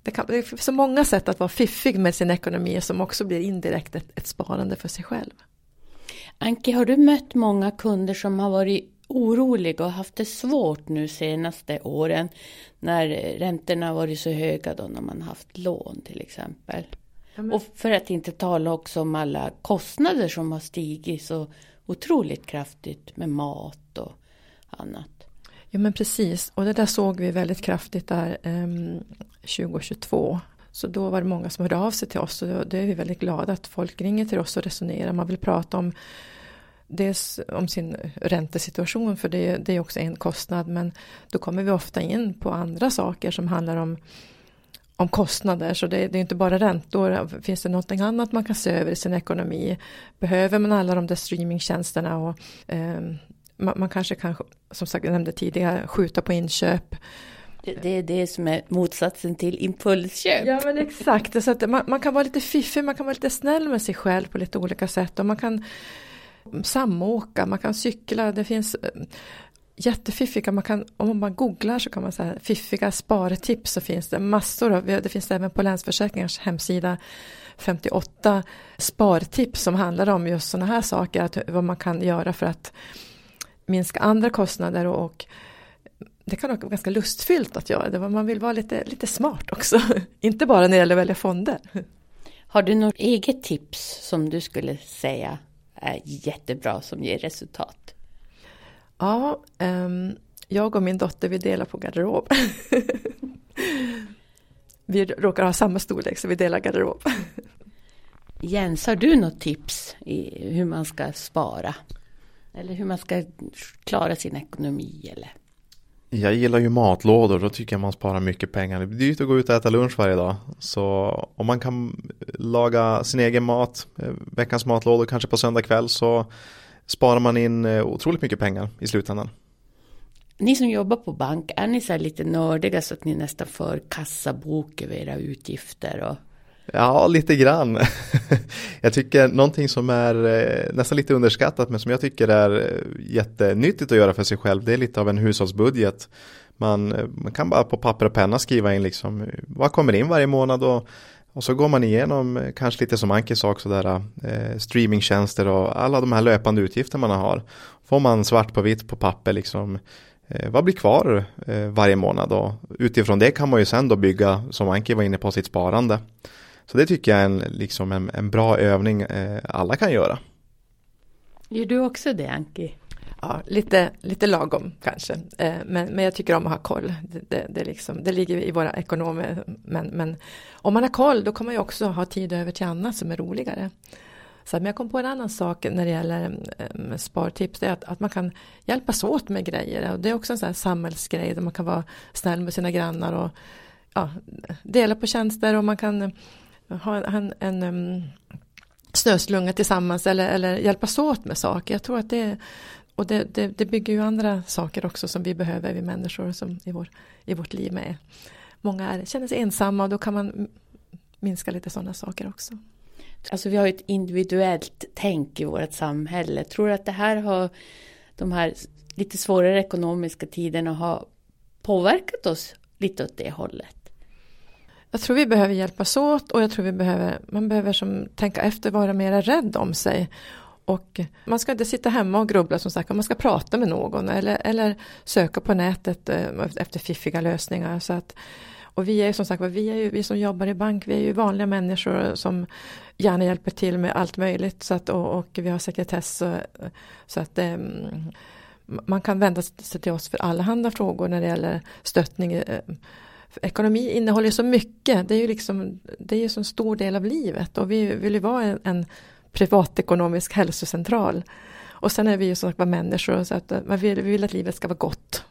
det finns så många sätt att vara fiffig med sin ekonomi som också blir indirekt ett sparande för sig själv. Anki, har du mött många kunder som har varit oroliga och haft det svårt nu senaste åren när räntorna har varit så höga då när man haft lån till exempel? Och för att inte tala också om alla kostnader som har stigit så otroligt kraftigt med mat och annat. Ja men precis, och det där såg vi väldigt kraftigt där 2022. Så då var det många som hörde av sig till oss och det är vi väldigt glada att folk ringer till oss och resonerar. Man vill prata om dels om sin räntesituation för det är också en kostnad, men då kommer vi ofta in på andra saker som handlar om kostnader. Så det är inte bara räntor. Finns det något annat man kan se över i sin ekonomi? Behöver man alla de där streamingtjänsterna? Och man kanske kan, som sagt jag nämnde tidigare, skjuta på inköp. Det är det som är motsatsen till impulsköp. Ja men exakt. Så att man kan vara lite fiffig, man kan vara lite snäll med sig själv på lite olika sätt. Och man kan samåka, man kan cykla. Det finns jättefiffiga, om man googlar så kan man säga fiffiga spartips, så finns det massor av, det finns även på Länsförsäkringars hemsida 58 spartips som handlar om just sådana här saker, vad man kan göra för att minska andra kostnader och det kan vara ganska lustfyllt att göra det, man vill vara lite smart också, inte bara när det gäller att välja fonder. Har du något eget tips som du skulle säga är jättebra som ger resultat? Ja, jag och min dotter vi delar på garderob. Vi råkar ha samma storlek så vi delar garderob. Jens, har du något tips i hur man ska spara? Eller hur man ska klara sin ekonomi? Eller? Jag gillar ju matlådor, då tycker jag man sparar mycket pengar. Det blir dyrt att gå ut och äta lunch varje dag. Så om man kan laga sin egen mat, veckans matlådor kanske på söndag kväll, så sparar man in otroligt mycket pengar i slutändan. Ni som jobbar på bank, är ni så här lite nördiga så att ni nästan för kassabok över era utgifter? Och... Ja, lite grann. Jag tycker någonting som är nästan lite underskattat men som jag tycker är jättenyttigt att göra för sig själv, det är lite av en hushållsbudget. Man kan bara på papper och penna skriva in liksom, vad kommer in varje månad och så går man igenom kanske lite som Anki sa också där, streamingtjänster och alla de här löpande utgifter man har. Får man svart på vitt på papper liksom, vad blir kvar varje månad, och utifrån det kan man ju sen då bygga, som Anki var inne på, sitt sparande. Så det tycker jag är en bra övning alla kan göra. Gör du också det, Anki? Ja, lite lagom kanske. Men jag tycker om att ha koll. Det ligger i våra ekonomer. Men om man har koll, då kan man ju också ha tid över till annat som är roligare. Så men jag kom på en annan sak när det gäller spartips. Det är att man kan hjälpas åt med grejer. Och det är också en sån här samhällsgrej där man kan vara snäll med sina grannar och dela på tjänster, och man kan ha en snöslunga tillsammans eller hjälpas åt med saker. Jag tror att det bygger ju andra saker också som vi behöver, vi människor som i vårt liv med. Många känner sig ensamma och då kan man minska lite sådana saker också. Alltså vi har ett individuellt tänk i vårt samhälle. Tror du att det här har, de här lite svårare ekonomiska tiderna har påverkat oss lite åt det hållet? Jag tror vi behöver hjälpas åt, och jag tror man behöver tänka efter, vara mer rädd om sig. Och man ska inte sitta hemma och grubbla, som sagt, man ska prata med någon eller söka på nätet efter fiffiga lösningar. Så att, och vi är som sagt, vi som jobbar i bank, vi är ju vanliga människor som gärna hjälper till med allt möjligt, så att, och vi har sekretess så att man kan vända sig till oss för allehanda frågor när det gäller stöttning. Ekonomi innehåller så mycket, det är ju så en stor del av livet, och vi vill ju vara en privatekonomisk hälsocentral. Och sen är vi ju som sagt människor, så att vi vill att livet ska vara gott.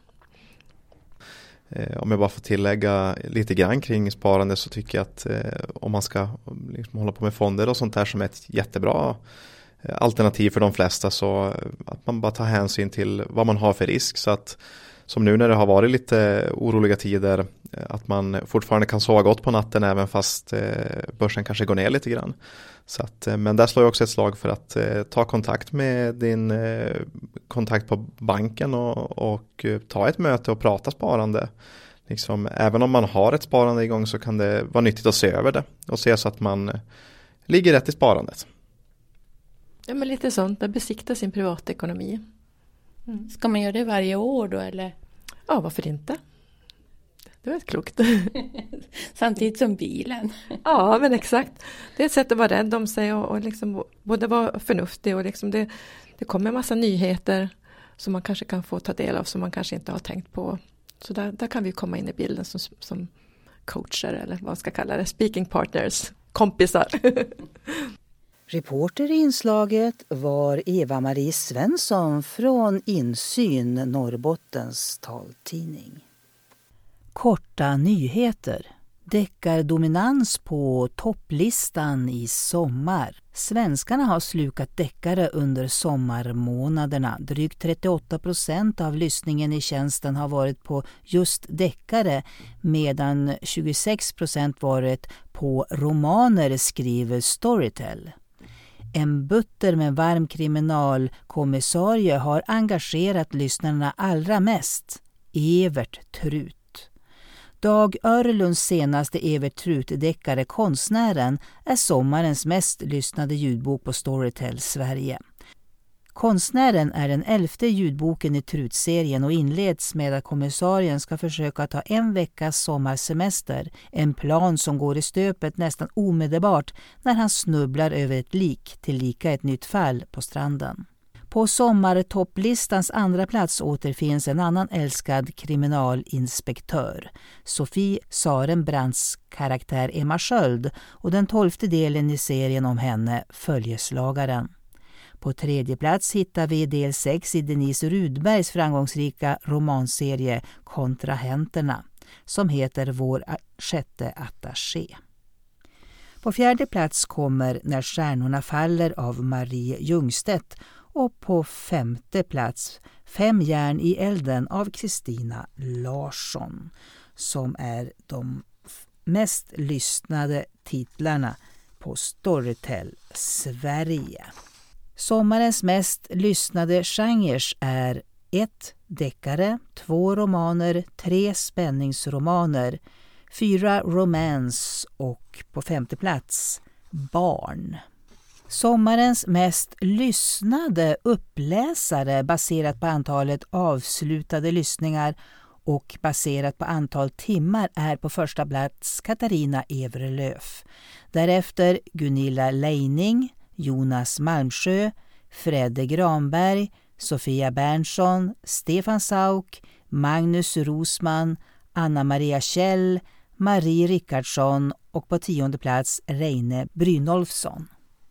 Om jag bara får tillägga lite grann kring sparande, så tycker jag att om man ska liksom hålla på med fonder och sånt där som är ett jättebra alternativ för de flesta, så att man bara tar hänsyn till vad man har för risk, så att som nu när det har varit lite oroliga tider, att man fortfarande kan sova gott på natten även fast börsen kanske går ner lite grann. Så att, men där slår jag också ett slag för att ta kontakt med din kontakt på banken och ta ett möte och prata sparande. liksom, även om man har ett sparande igång så kan det vara nyttigt att se över det och se så att man ligger rätt i sparandet. Ja, men lite sånt, besikta sin privatekonomi. Ska man göra det varje år då eller? Ja, varför inte? Det var klokt. Samtidigt som bilen. Ja, men exakt. Det är ett sätt att vara rädd om sig och liksom både vara förnuftig och liksom det kommer en massa nyheter som man kanske kan få ta del av som man kanske inte har tänkt på. Så där kan vi komma in i bilden som coacher eller vad man ska kalla det, speaking partners, kompisar. Reporter i inslaget var Eva-Marie Svensson från Insyn, Norrbottens taltidning. Korta nyheter. Deckardominans på topplistan i sommar. Svenskarna har slukat deckare under sommarmånaderna. Drygt 38% av lyssningen i tjänsten har varit på just deckare medan 26% varit på romaner, skriver Storytel. En butter med varm kriminalkommissarie har engagerat lyssnarna allra mest. Evert Trut. Dag Örlunds senaste Evert Trut-deckare Konstnären är sommarens mest lyssnade ljudbok på Storytel Sverige. Konstnären är den 11:e ljudboken i Trut-serien och inleds med att kommissarien ska försöka ta en veckas sommarsemester, en plan som går i stöpet nästan omedelbart när han snubblar över ett lik, tillika ett nytt fall på stranden. På sommartopplistans andra plats återfinns en annan älskad kriminalinspektör, Sofie Sarenbrandts karaktär Emma Sköld och den 12:e delen i serien om henne, Följeslagaren. På tredje plats hittar vi del 6 i Denise Rudbergs framgångsrika romanserie Kontrahenterna, som heter Vår sjätte attaché. På fjärde plats kommer När stjärnorna faller av Marie Ljungstedt och på femte plats 5 järn i elden av Kristina Larsson, som är de mest lyssnade titlarna på Storytel Sverige. Sommarens mest lyssnade genres är 1. Deckare, 2 romaner, 3 spänningsromaner, 4 romance och på femte plats barn. Sommarens mest lyssnade uppläsare baserat på antalet avslutade lyssningar och baserat på antal timmar är på första plats Katarina Evrelöf. Därefter Gunilla Leining, Jonas Malmsjö, Fredde Granberg, Sofia Berntsson, Stefan Sauk, Magnus Rosman, Anna-Maria Kjell, Marie Rickardsson och på 10:e plats Reine Brynolfsson.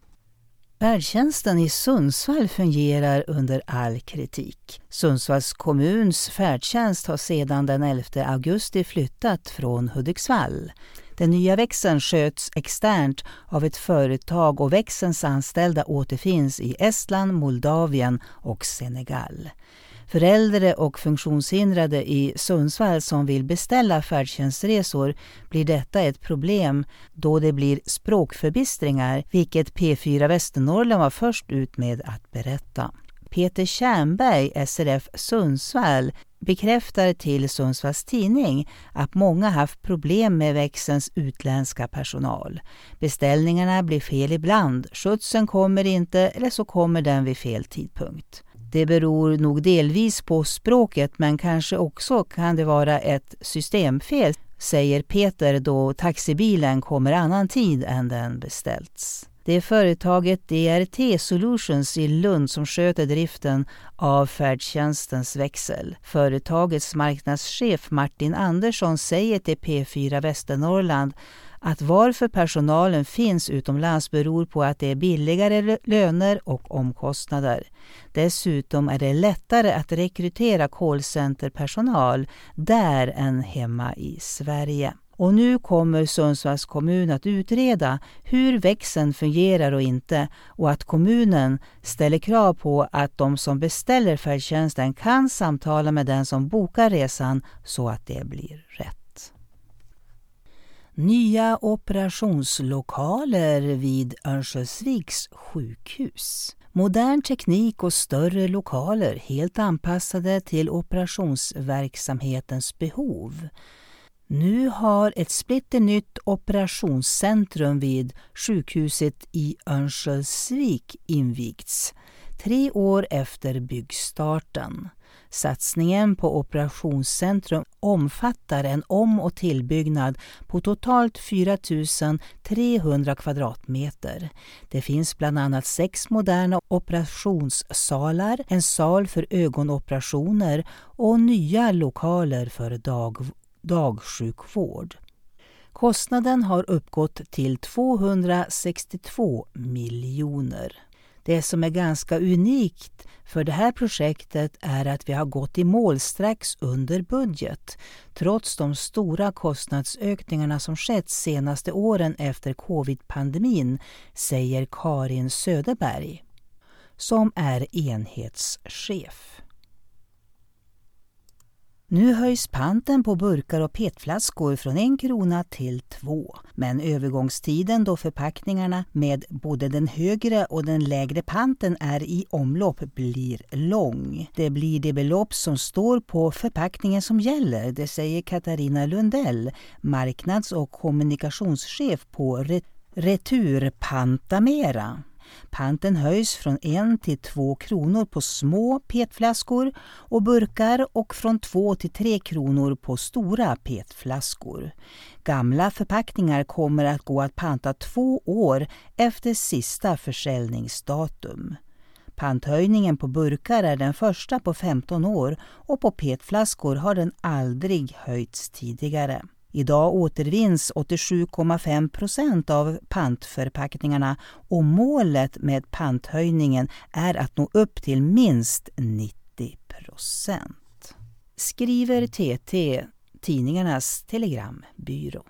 Färdtjänsten i Sundsvall fungerar under all kritik. Sundsvalls kommuns färdtjänst har sedan den 11 augusti flyttat från Hudiksvall. Den nya växeln sköts externt av ett företag och växelns anställda återfinns i Estland, Moldavien och Senegal. För äldre och funktionshindrade i Sundsvall som vill beställa färdtjänstresor blir detta ett problem då det blir språkförbistringar, vilket P4 Västernorrland var först ut med att berätta. Peter Tjernberg, SRF Sundsvall, bekräftar till Sundsvalls tidning att många haft problem med växelns utländska personal. Beställningarna blir fel ibland, skjutsen kommer inte eller så kommer den vid fel tidpunkt. Det beror nog delvis på språket men kanske också kan det vara ett systemfel, säger Peter då taxibilen kommer annan tid än den beställts. Det är företaget DRT Solutions i Lund som sköter driften av färdtjänstens växel. Företagets marknadschef Martin Andersson säger till P4 Västernorrland att varför personalen finns utomlands beror på att det är billigare löner och omkostnader. Dessutom är det lättare att rekrytera callcenterpersonal där än hemma i Sverige. Och nu kommer Sundsvalls kommun att utreda hur växeln fungerar och inte och att kommunen ställer krav på att de som beställer färdtjänsten kan samtala med den som bokar resan så att det blir rätt. Nya operationslokaler vid Örnsköldsviks sjukhus. Modern teknik och större lokaler helt anpassade till operationsverksamhetens behov. Nu har ett splitternytt operationscentrum vid sjukhuset i Örnsköldsvik invigts 3 år efter byggstarten. Satsningen på operationscentrum omfattar en om- och tillbyggnad på totalt 4 300 kvadratmeter. Det finns bland annat 6 moderna operationssalar, en sal för ögonoperationer och nya lokaler för dagsjukvård. Kostnaden har uppgått till 262 miljoner. Det som är ganska unikt för det här projektet är att vi har gått i mål strax under budget, trots de stora kostnadsökningarna som skett senaste åren efter covid-pandemin, säger Karin Söderberg, som är enhetschef. Nu höjs panten på burkar och petflaskor från 1 krona till 2. Men övergångstiden då förpackningarna med både den högre och den lägre panten är i omlopp blir lång. Det blir det belopp som står på förpackningen som gäller, det säger Katarina Lundell, marknads- och kommunikationschef på Returpantamera. Panten höjs från 1 till 2 kronor på små petflaskor och burkar och från 2 till 3 kronor på stora petflaskor. Gamla förpackningar kommer att gå att panta 2 år efter sista försäljningsdatum. Panthöjningen på burkar är den första på 15 år och på petflaskor har den aldrig höjts tidigare. Idag återvinns 87,5% av pantförpackningarna och målet med panthöjningen är att nå upp till minst 90%. Skriver TT, tidningarnas telegrambyrå.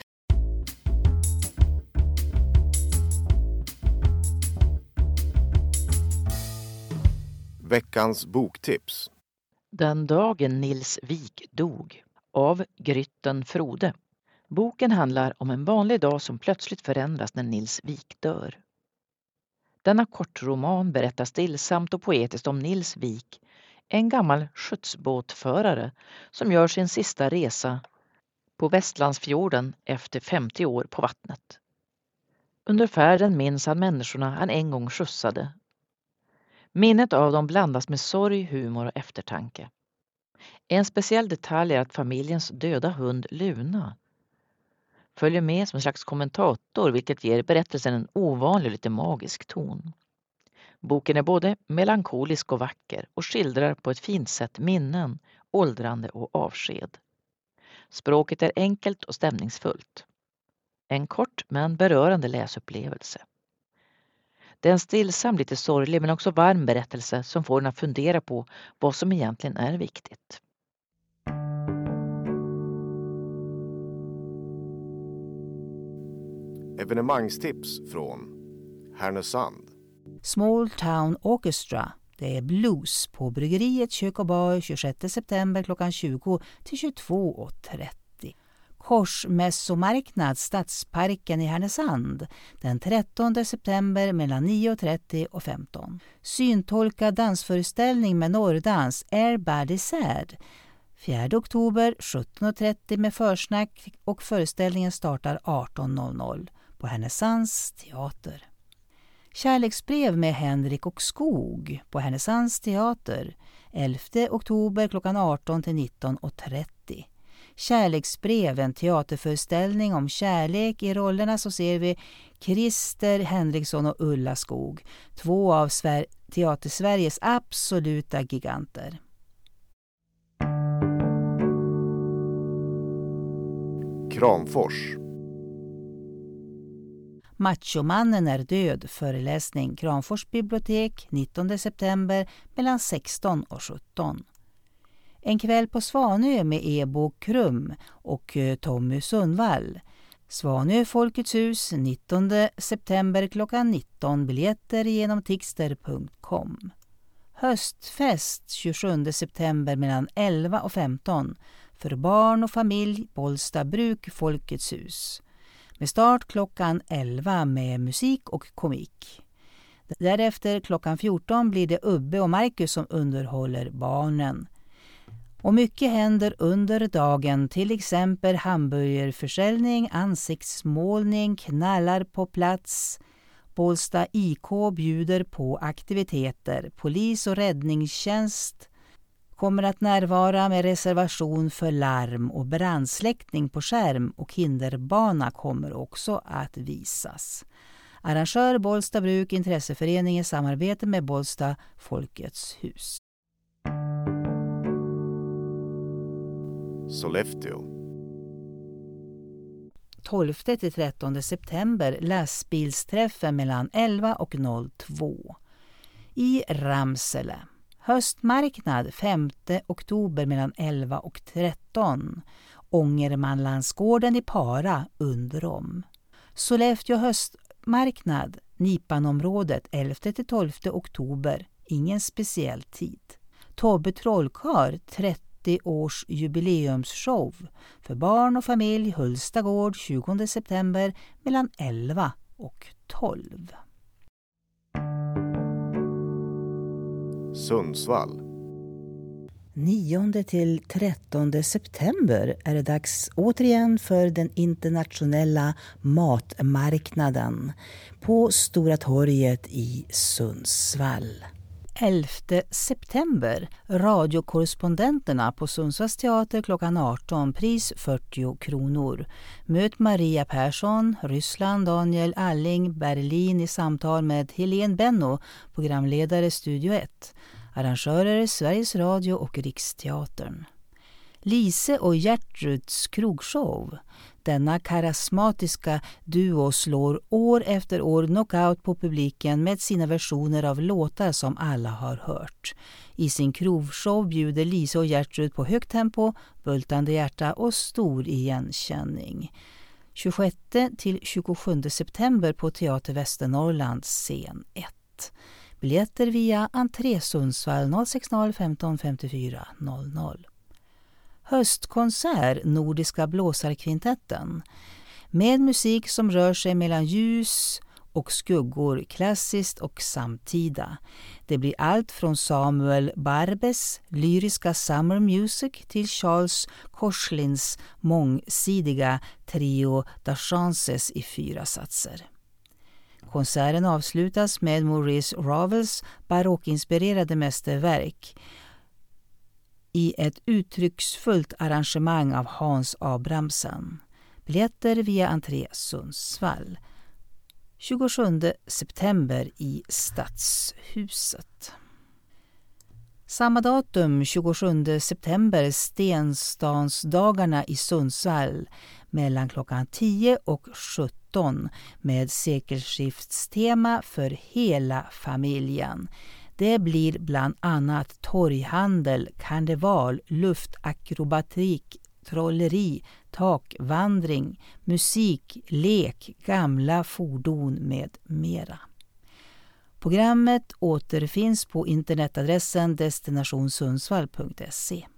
Veckans boktips. Den dagen Nils Wik dog, av Grytten Frode. Boken handlar om en vanlig dag som plötsligt förändras när Nils Wik dör. Denna kortroman berättar stillsamt och poetiskt om Nils Wik, en gammal skjutsbåtförare som gör sin sista resa på Västlandsfjorden efter 50 år på vattnet. Under färden minns han människorna han en gång skjutsade. Minnet av dem blandas med sorg, humor och eftertanke. En speciell detalj är att familjens döda hund Luna följer med som en slags kommentator, vilket ger berättelsen en ovanlig och lite magisk ton. Boken är både melankolisk och vacker och skildrar på ett fint sätt minnen, åldrande och avsked. Språket är enkelt och stämningsfullt. En kort men berörande läsupplevelse. Det är en stillsam, lite sorglig men också varm berättelse som får en att fundera på vad som egentligen är viktigt. Evenemangstips från Härnösand. Small Town Orchestra. Det är blues på Bryggeriet Kök och bar 26 september klockan 20 till 22.30. Korsmässomarknad Stadsparken i Härnösand den 13 september mellan 9.30 och 15. Syntolkad dansföreställning med norrdans Air Body Sad 4 oktober 17.30 med försnack och föreställningen startar 18.00 på Härnösands teater. Kärleksbrev med Henrik och Skog på Härnösands teater 11 oktober klockan 18 till 19.30. Kärleksbrev, en teaterföreställning om kärlek. I rollerna så ser vi Christer Henriksson och Ulla Skog, 2 av Teatersveriges absoluta giganter. Kramfors. Machomannen är död, föreläsning Kramfors bibliotek 19 september mellan 16 och 17. En kväll på Svanö med Ebo Krum och Tommy Sundvall. Svanö Folkets hus 19 september klockan 19. Biljetter genom tixter.com. Höstfest 27 september mellan 11 och 15 för barn och familj Bollstabruk Folkets hus. Med start klockan 11 med musik och komik. Därefter klockan 14 blir det Ubbe och Marcus som underhåller barnen. Och mycket händer under dagen, till exempel hamburgerförsäljning, ansiktsmålning, knallar på plats. Bålsta IK bjuder på aktiviteter. Polis och räddningstjänst kommer att närvara med reservation för larm och brandsläckning på skärm, och hinderbana kommer också att visas. Arrangör Bålsta Bruk intresseförening i samarbete med Bålsta Folkets hus. Sollefteå. 12-13 september lastbilsträffen mellan 11 och 02. I Ramsele. Höstmarknad 5 oktober mellan 11 och 13. Ångermanlandsgården i Para underom. Sollefteå höstmarknad, Nipanområdet 11-12 oktober, ingen speciell tid. Tobbe Trollkar 30 års jubileumsshow för barn och familj, Hulstagård 20 september mellan 11 och 12. Sundsvall. 9-13 september är det dags återigen för den internationella matmarknaden på Stora torget i Sundsvall. 11 september, radiokorrespondenterna på Sundsvalls teater klockan 18, pris 40 kronor. Möt Maria Persson, Ryssland, Daniel Alling, Berlin i samtal med Helene Benno, programledare Studio 1. Arrangörer Sveriges Radio och Riksteatern. Lise och Gertruds krogshow. Denna karismatiska duo slår år efter år knockout på publiken med sina versioner av låtar som alla har hört. I sin krogshow bjuder Lise och Gertrud på högt tempo, bultande hjärta och stor igenkänning. 26-27 september på Teater Västernorrland, scen 1. Biljetter via entré Sundsvall 060 15 54 00. Höstkonsert Nordiska blåsarkvintetten med musik som rör sig mellan ljus och skuggor, klassiskt och samtida. Det blir allt från Samuel Barbes lyriska Summer Music till Charles Korslins mångsidiga trio Da Chances i 4 satser. Konserten avslutas med Maurice Ravels barockinspirerade mästerverk i ett uttrycksfullt arrangemang av Hans Abrahamsen. Biljetter via entré Sundsvall. 27 september i Stadshuset. Samma datum, 27 september, Stenstansdagarna i Sundsvall mellan klockan 10 och 17 med sekelskiftstema för hela familjen. Det blir bland annat torghandel, karneval, luftakrobatik, trolleri, takvandring, musik, lek, gamla fordon med mera. Programmet återfinns på internetadressen destinationsundsvall.se.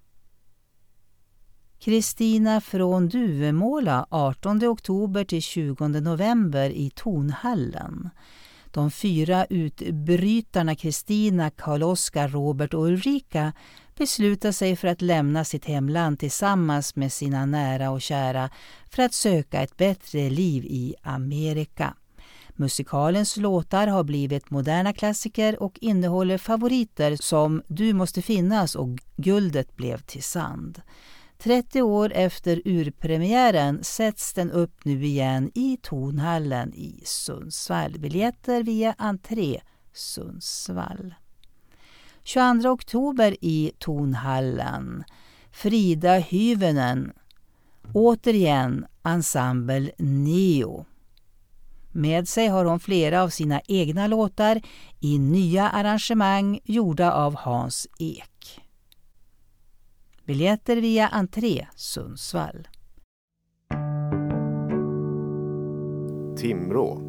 Kristina från Duvemåla 18 oktober till 20 november i Tonhallen. De 4 utbrytarna Kristina, Karl-Oskar, Robert och Ulrika beslutar sig för att lämna sitt hemland tillsammans med sina nära och kära för att söka ett bättre liv i Amerika. Musikalens låtar har blivit moderna klassiker och innehåller favoriter som Du måste finnas och Guldet blev till sand. 30 år efter urpremiären sätts den upp nu igen i Tonhallen i Sundsvall. Biljetter via entré Sundsvall. 22 oktober i Tonhallen. Frida Hyvönen. Återigen ensemble Neo. Med sig har hon flera av sina egna låtar i nya arrangemang gjorda av Hans Ek. Biljetter via entré Sundsvall. Timrå.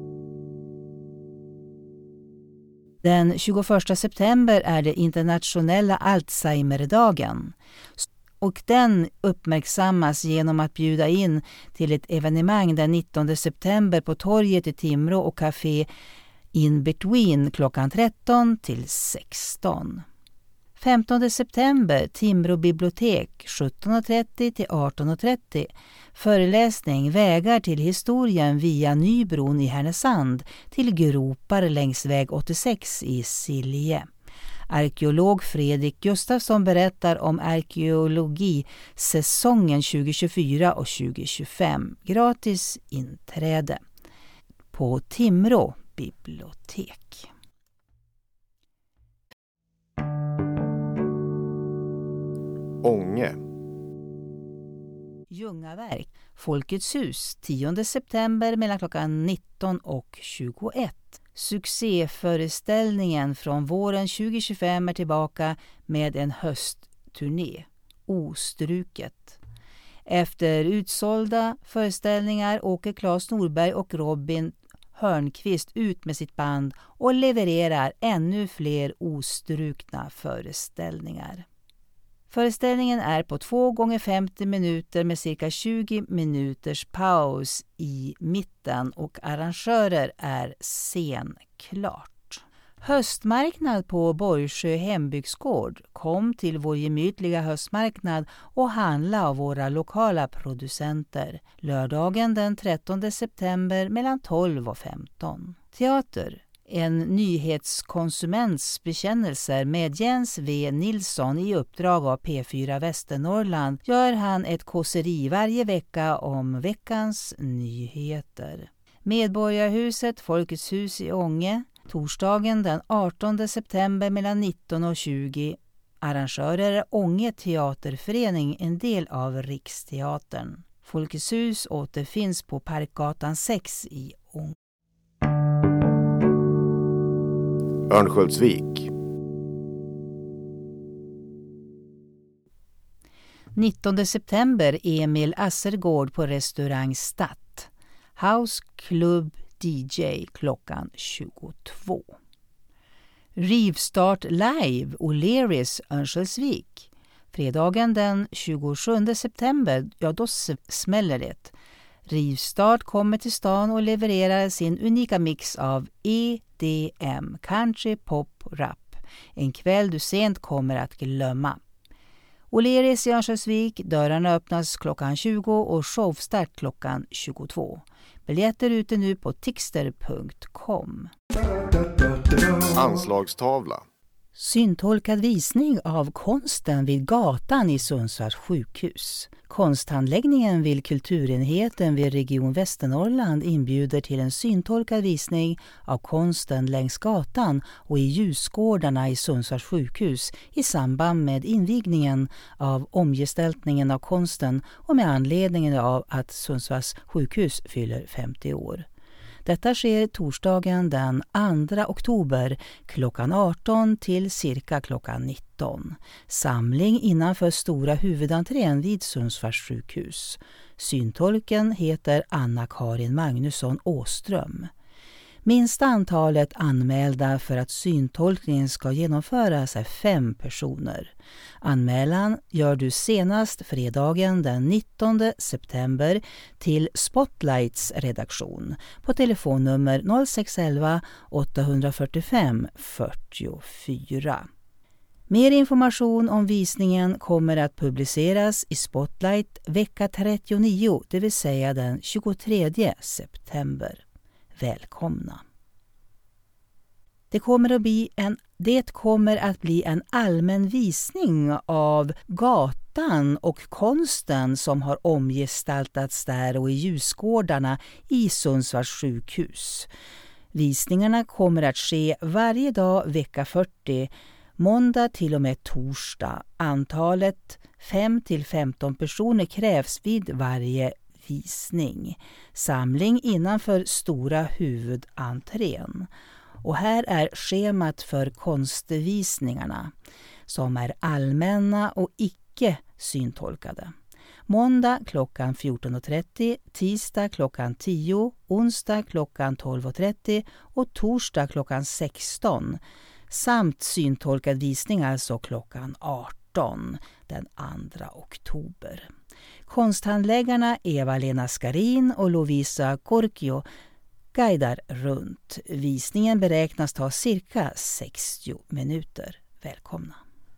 Den 21 september är det internationella Alzheimerdagen. Och den uppmärksammas genom att bjuda in till ett evenemang den 19 september på torget i Timrå och café In Between klockan 13 till 16. 15 september Timrå bibliotek 17.30 till 18.30. Föreläsning Vägar till historien via Nybron i Härnösand till gropar längs väg 86 i Silje. Arkeolog Fredrik Gustafsson berättar om arkeologisäsongen 2024 och 2025. Gratis inträde på Timrå bibliotek. Ånge. Ljungaverk. Folkets hus 10 september mellan klockan 19 och 21. Succéföreställningen från våren 2025 är tillbaka med en höstturné. Ostruket. Efter utsålda föreställningar åker Claes Norberg och Robin Hörnqvist ut med sitt band och levererar ännu fler ostrukna föreställningar. Föreställningen är på 2 gånger 50 minuter med cirka 20 minuters paus i mitten och arrangörer är scenklart. Höstmarknad på Borgsjö hembygdsgård. Kom till vår gemytliga höstmarknad och handla av våra lokala producenter. Lördagen den 13 september mellan 12 och 15. Teater. En nyhetskonsuments bekännelser med Jens V. Nilsson i uppdrag av P4 Västernorrland gör han ett kåseri varje vecka om veckans nyheter. Medborgarhuset Folkets hus i Ånge. Torsdagen den 18 september mellan 19 och 20. Arrangörer är Ånge teaterförening, en del av Riksteatern. Folkets hus återfinns på Parkgatan 6 i Ånge. Örnsköldsvik. 19 september Emil Assergård på restaurang Stadt. House Club DJ klockan 22. Rivstart live O'Learys Örnsköldsvik. Fredagen den 27 september, ja då smäller det. Rivstart kommer till stan och levererar sin unika mix av EDM, country, pop, rap. En kväll du sent kommer att glömma. O'Learys i Örnsköldsvik, dörrarna öppnas klockan 20 och showstart klockan 22. Biljetter ute nu på tixter.com. Anslagstavla. Syntolkad visning av konsten vid gatan i Sundsvalls sjukhus. Konsthandläggningen vid kulturenheten vid Region Västernorrland inbjuder till en syntolkad visning av konsten längs gatan och i ljusgårdarna i Sundsvalls sjukhus i samband med invigningen av omgestaltningen av konsten och med anledningen av att Sundsvalls sjukhus fyller 50 år. Detta sker torsdagen den 2 oktober klockan 18 till cirka klockan 19. Samling innanför stora huvudentrén vid Sundsvalls sjukhus. Syntolken heter Anna-Karin Magnusson Åström. Minsta antalet anmälda för att syntolkningen ska genomföras är 5 personer. Anmälan gör du senast fredagen den 19 september till Spotlights redaktion på telefonnummer 0611 845 44. Mer information om visningen kommer att publiceras i Spotlight vecka 39, det vill säga den 23 september. Välkomna! Det kommer att bli en allmän visning av gatan och konsten som har omgestaltats där och i ljusgårdarna i Sundsvalls sjukhus. Visningarna kommer att ske varje dag vecka 40, måndag till och med torsdag. Antalet 5-15 personer krävs vid varje visning. Samling innanför stora huvudentrén. Och här är schemat för konstvisningarna som är allmänna och icke syntolkade. Måndag klockan 14.30, tisdag klockan 10, onsdag klockan 12.30 och torsdag klockan 16. Samt syntolkad visning alltså klockan 18 den 2 oktober. Konsthandläggarna Eva-Lena Skarin och Lovisa Korkio guidar runt. Visningen beräknas ta cirka 60 minuter. Välkomna!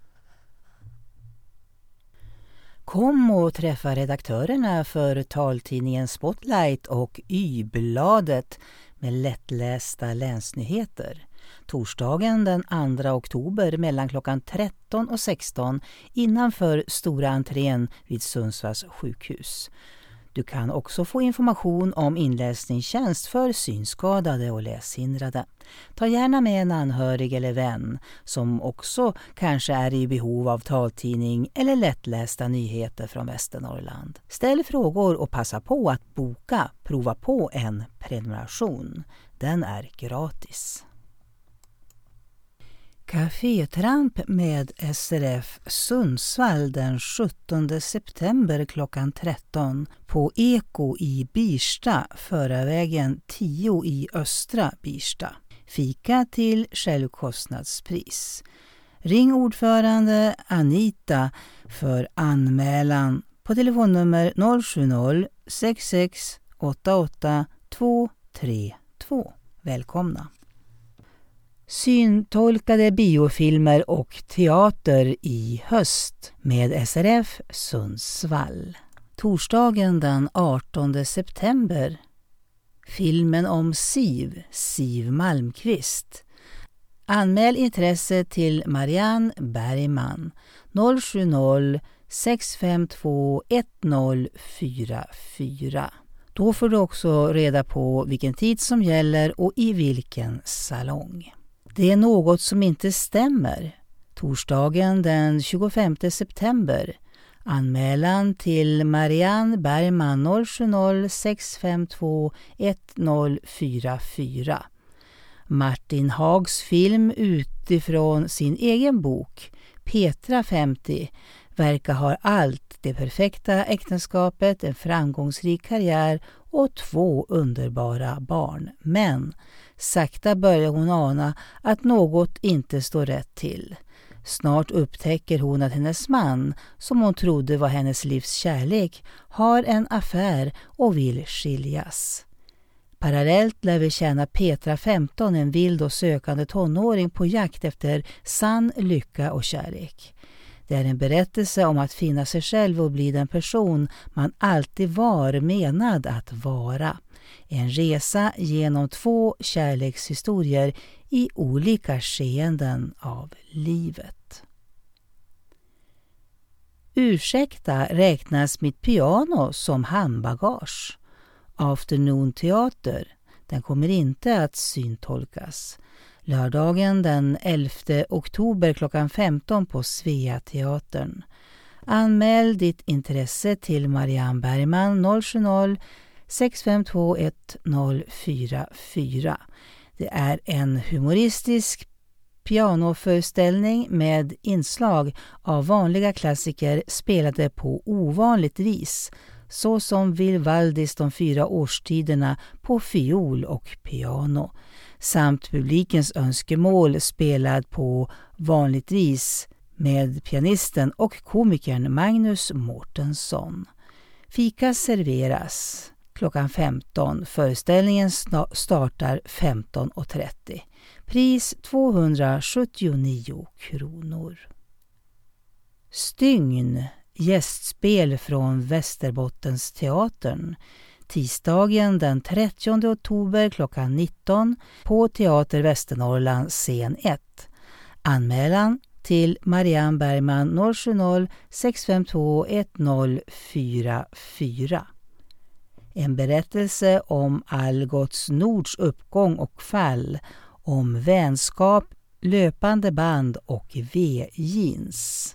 Kom och träffa redaktörerna för taltidningen Spotlight och Y-bladet med lättlästa länsnyheter. Torsdagen den 2 oktober mellan klockan 13 och 16 innanför stora entrén vid Sundsvalls sjukhus. Du kan också få information om inläsningstjänst för synskadade och läshindrade. Ta gärna med en anhörig eller vän som också kanske är i behov av taltidning eller lättlästa nyheter från Västernorrland. Ställ frågor och passa på att prova på en prenumeration. Den är gratis. Cafétramp med SRF Sundsvall den 17 september klockan 13 på Eko i Birsta, Förarvägen 10 i Östra Birsta. Fika till självkostnadspris. Ring ordförande Anita för anmälan på telefonnummer 070 66 88 232. Välkomna! Syntolkade biofilmer och teater i höst med SRF Sundsvall. Torsdagen den 18 september. Filmen om Siv Malmqvist. Anmäl intresse till Marianne Bergman 070 652 1044. Då får du också reda på vilken tid som gäller och i vilken salong. Det är något som inte stämmer. Torsdagen den 25 september. Anmälan till Marianne Bergman 070 652 1044. Martin Hags film utifrån sin egen bok Petra 50 verkar ha allt: det perfekta äktenskapet, en framgångsrik karriär och 2 underbara barn. Men sakta börjar hon ana att något inte står rätt till. Snart upptäcker hon att hennes man, som hon trodde var hennes livs kärlek, har en affär och vill skiljas. Parallellt lär vi känna Petra 15, en vild och sökande tonåring på jakt efter sann lycka och kärlek. Det är en berättelse om att finna sig själv och bli den person man alltid var menad att vara. En resa genom 2 kärlekshistorier i olika skeenden av livet. Ursäkta, räknas mitt piano som handbagage? Afternoon-teater, den kommer inte att syntolkas. Lördagen den 11 oktober klockan 15 på Svea-teatern. Anmäl ditt intresse till Marianne Bergman 070 652 1044. Det är en humoristisk pianoföreställning med inslag av vanliga klassiker spelade på ovanligt vis, så som Vivaldis De 4 årstiderna på fiol och piano, samt publikens önskemål spelad på vanligt vis med pianisten och komikern Magnus Mårtensson. Fika serveras klockan 15. Föreställningen startar 15:30. Pris 279 kronor. Stygn, gästspel från Västerbottens teatern. Tisdagen den 30 oktober klockan 19 på Teater Västernorrland scen 1. Anmälan till Marianne Bergman 070 652 1044. En berättelse om Algots Nords uppgång och fall, om vänskap, löpande band och V-jeans.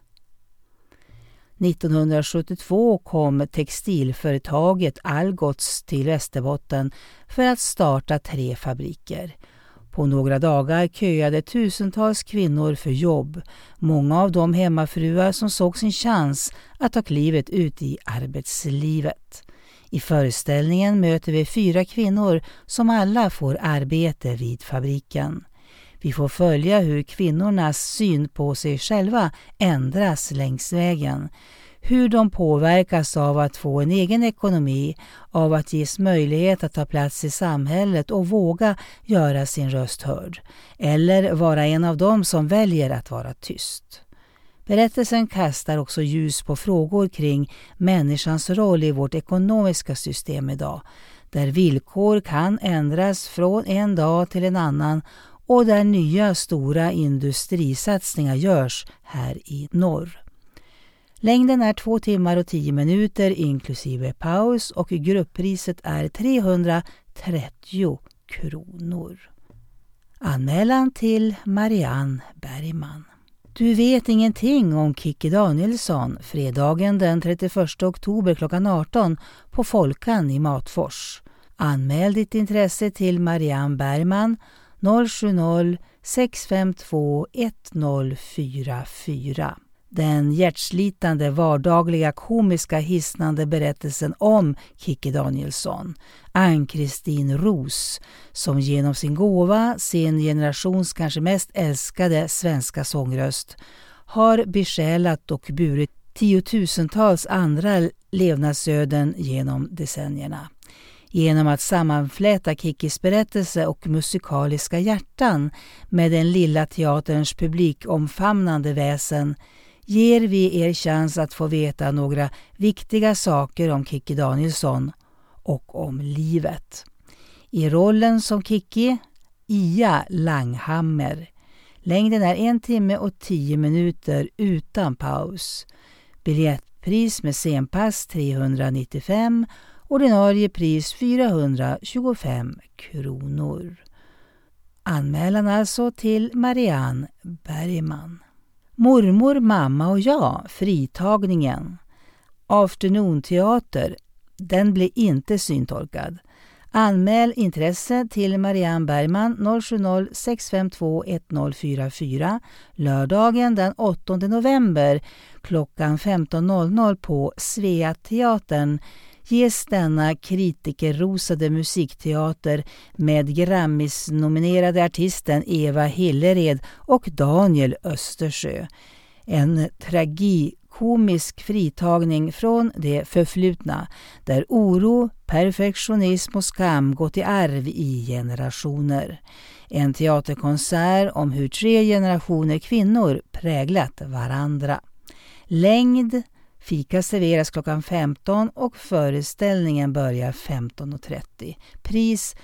1972 kom textilföretaget Algots till Västerbotten för att starta 3 fabriker. På några dagar köade tusentals kvinnor för jobb, många av dem hemmafruar som såg sin chans att ta klivet ut i arbetslivet. I föreställningen möter vi 4 kvinnor som alla får arbete vid fabriken. Vi får följa hur kvinnornas syn på sig själva ändras längs vägen, hur de påverkas av att få en egen ekonomi, av att ges möjlighet att ta plats i samhället och våga göra sin röst hörd, eller vara en av dem som väljer att vara tyst. Berättelsen kastar också ljus på frågor kring människans roll i vårt ekonomiska system idag, där villkor kan ändras från en dag till en annan och där nya stora industrisatsningar görs här i norr. Längden är 2 timmar och 10 minuter inklusive paus och grupppriset är 330 kronor. Anmälan till Marianne Bergman. Du vet ingenting om Kikki Danielsson, fredagen den 31 oktober klockan 18 på Folkan i Matfors. Anmäl ditt intresse till Marianne Bergman 070 652 1044. Den hjärtslitande, vardagliga, komiska, hisnande berättelsen om Kikki Danielsson, Ann-Kristin Ros, som genom sin gåva, sin generations kanske mest älskade svenska sångröst, har besjälat och burit tiotusentals andra levnadsöden genom decennierna. Genom att sammanfläta Kikkis berättelse och musikaliska hjärtan med den lilla teaterns publikomfamnande väsen ger vi er chans att få veta några viktiga saker om Kikki Danielsson och om livet. I rollen som Kikki, Ia Langhammer. Längden är 1 timme och 10 minuter utan paus. Biljettpris med scenpass 395, ordinarie pris 425 kronor. Anmälan alltså till Marianne Bergman. Mormor, mamma och jag, fritagningen. Afternoon-teater, den blir inte syntolkad. Anmäl intresse till Marianne Bergman 070 652 1044 lördagen den 8 november klockan 15.00 på Sveateatern ges denna kritikerrosade musikteater med Grammis-nominerade artisten Eva Hillered och Daniel Östersjö. En tragikomisk fritagning från det förflutna där oro, perfektionism och skam gått i arv i generationer. En teaterkonsert om hur 3 generationer kvinnor präglat varandra. Längd: fika serveras klockan 15 och föreställningen börjar 15.30. Pris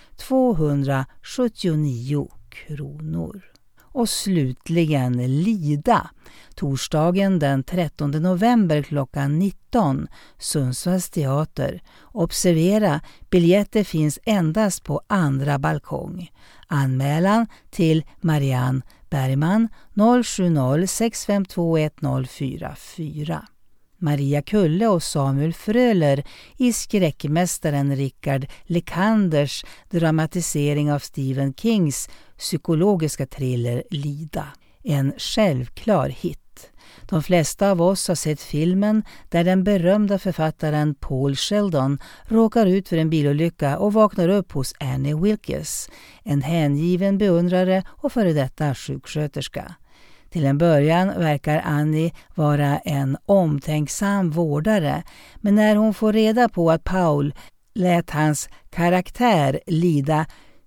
279 kronor. Och slutligen Lida. Torsdagen den 13 november klockan 19. Sundsvalls teater. Observera, biljetter finns endast på andra balkong. Anmälan till Marianne Bergman 070 652 1044. Maria Kulle och Samuel Fröler i skräckmästaren Richard Lekanders dramatisering av Stephen Kings psykologiska thriller Lida. En självklar hit. De flesta av oss har sett filmen där den berömda författaren Paul Sheldon råkar ut för en bilolycka och vaknar upp hos Annie Wilkes, en hängiven beundrare och före detta sjuksköterska. Till en början verkar Annie vara en omtänksam vårdare, men när hon får reda på att Paul lät hans karaktär Lida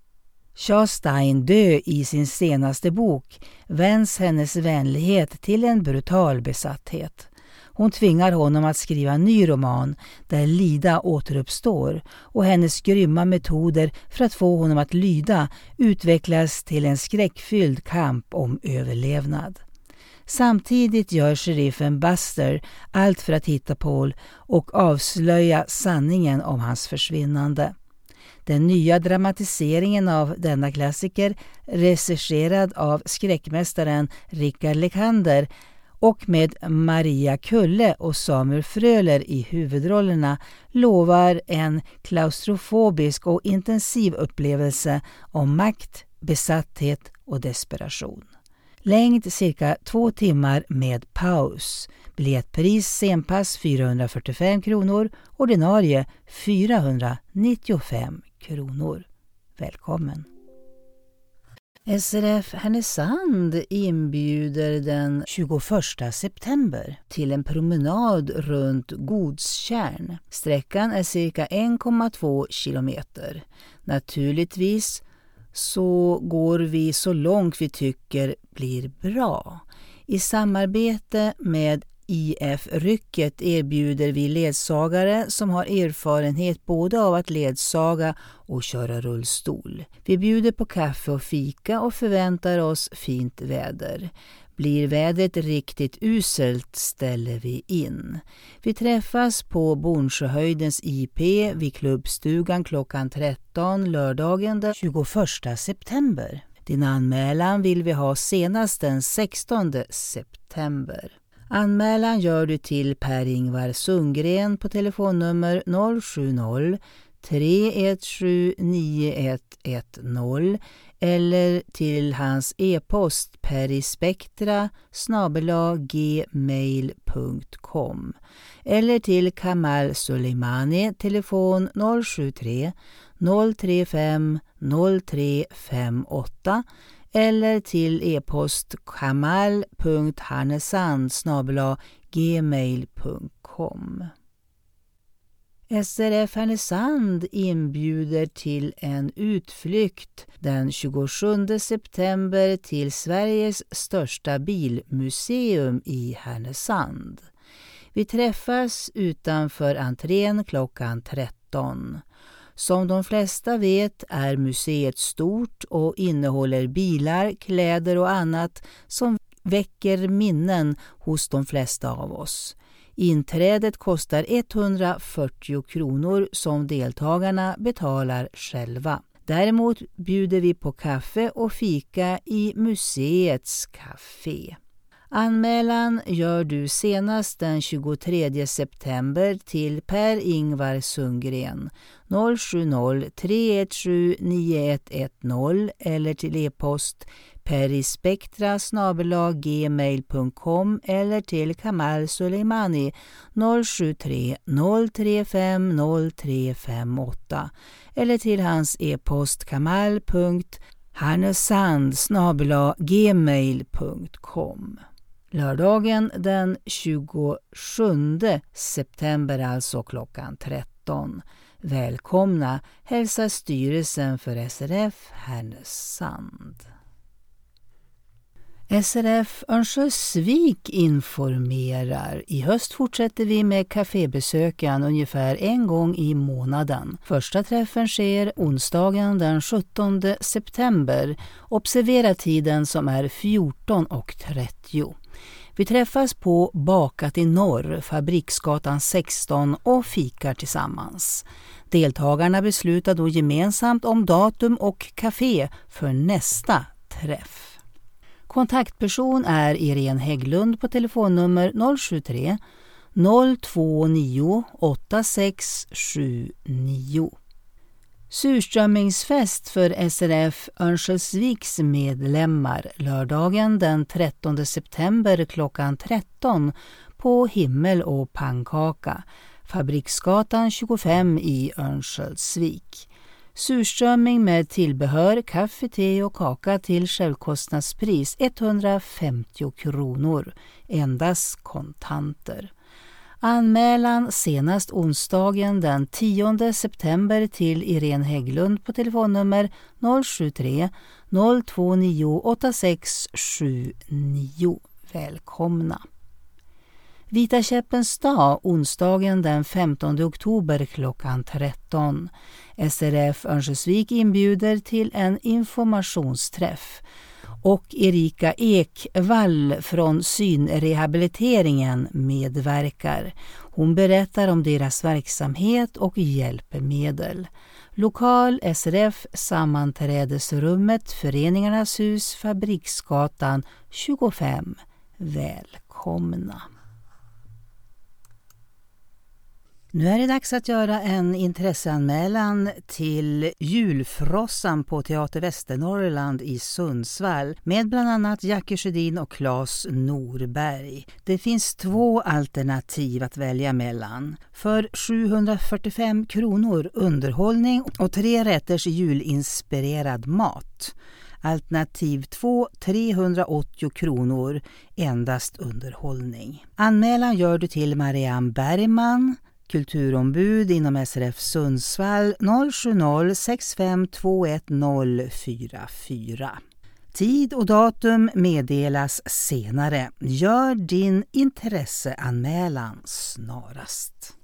Chastain dö i sin senaste bok vänds hennes vänlighet till en brutal besatthet. Hon tvingar honom att skriva en ny roman där Lida återuppstår och hennes grymma metoder för att få honom att lyda utvecklas till en skräckfylld kamp om överlevnad. Samtidigt gör sheriffen Buster allt för att hitta Paul och avslöja sanningen om hans försvinnande. Den nya dramatiseringen av denna klassiker, regisserad av skräckmästaren Richard Lekander och med Maria Kulle och Samuel Fröler i huvudrollerna, lovar en klaustrofobisk och intensiv upplevelse om makt, besatthet och desperation. Längd cirka 2 timmar med paus. Biljettpris scenpass 445 kronor, ordinarie 495 kronor. Välkommen! SRF Härnösand inbjuder den 21 september till en promenad runt Godstjärn. Sträckan är cirka 1,2 kilometer. Naturligtvis så går vi så långt vi tycker blir bra. I samarbete med IF-rycket erbjuder vi ledsagare som har erfarenhet både av att ledsaga och köra rullstol. Vi bjuder på kaffe och fika och förväntar oss fint väder. Blir vädret riktigt uselt ställer vi in. Vi träffas på Bornsjöhöjdens IP vid klubbstugan klockan 13 lördagen den 21 september. Din anmälan vill vi ha senast den 16 september. Anmälan gör du till Per-Ingvar Sundgren på telefonnummer 070-317-9110 eller till hans e-post perispektra@gmail.com eller till Kamal Soleimani telefon 073 035 0358 eller till e-post kamal.harnesand@gmail.com. SRF Härnösand inbjuder till en utflykt den 27 september till Sveriges största bilmuseum i Härnösand. Vi träffas utanför entrén klockan 13. Som de flesta vet är museet stort och innehåller bilar, kläder och annat som väcker minnen hos de flesta av oss. Inträdet kostar 140 kronor som deltagarna betalar själva. Däremot bjuder vi på kaffe och fika i museets café. Anmälan gör du senast den 23 september till Per-Ingvar Sundgren 070-317-9110 eller till e-post perispektra@gmail.com eller till Kamal Soleimani 073 035 0358 eller till hans e-post kamal.harnesand@gmail.com. Lördagen den 27 september, alltså klockan 13. Välkomna, hälsar styrelsen för SRF Härnösand. SRF Örnsköldsvik informerar. I höst fortsätter vi med kafébesöken ungefär en gång i månaden. Första träffen sker onsdagen den 17 september. Observera tiden som är 14:30. Vi träffas på Bakat i norr, Fabriksgatan 16 och fikar tillsammans. Deltagarna beslutar då gemensamt om datum och café för nästa träff. Kontaktperson är Irene Hägglund på telefonnummer 073 029 8679. Surströmmingsfest för SRF Örnsköldsviks medlemmar lördagen den 13 september klockan 13 på Himmel och pannkaka, Fabriksgatan 25 i Örnsköldsvik. Surströmming med tillbehör, kaffe, te och kaka till självkostnadspris 150 kronor, endast kontanter. Anmälan senast onsdagen den 10 september till Irene Hägglund på telefonnummer 073 029 8679. Välkomna! Vita käppens dag onsdagen den 15 oktober klockan 13. SRF Örnsköldsvik inbjuder till en informationsträff och Erika Ekvall från synrehabiliteringen medverkar. Hon berättar om deras verksamhet och hjälpmedel. Lokal SRF sammanträdesrummet Föreningarnas hus, Fabriksgatan 25. Välkomna! Nu är det dags att göra en intresseanmälan till julfrossan på Teater Västernorrland i Sundsvall med bland annat Jackie Sjödin och Claes Norberg. Det finns 2 alternativ att välja mellan. För 745 kronor underhållning och 3 rätters julinspirerad mat. Alternativ 2 380 kronor, endast underhållning. Anmälan gör du till Marianne Bergman, kulturombud inom SRF Sundsvall 070 6521 044. Tid och datum meddelas senare. Gör din intresseanmälan snarast.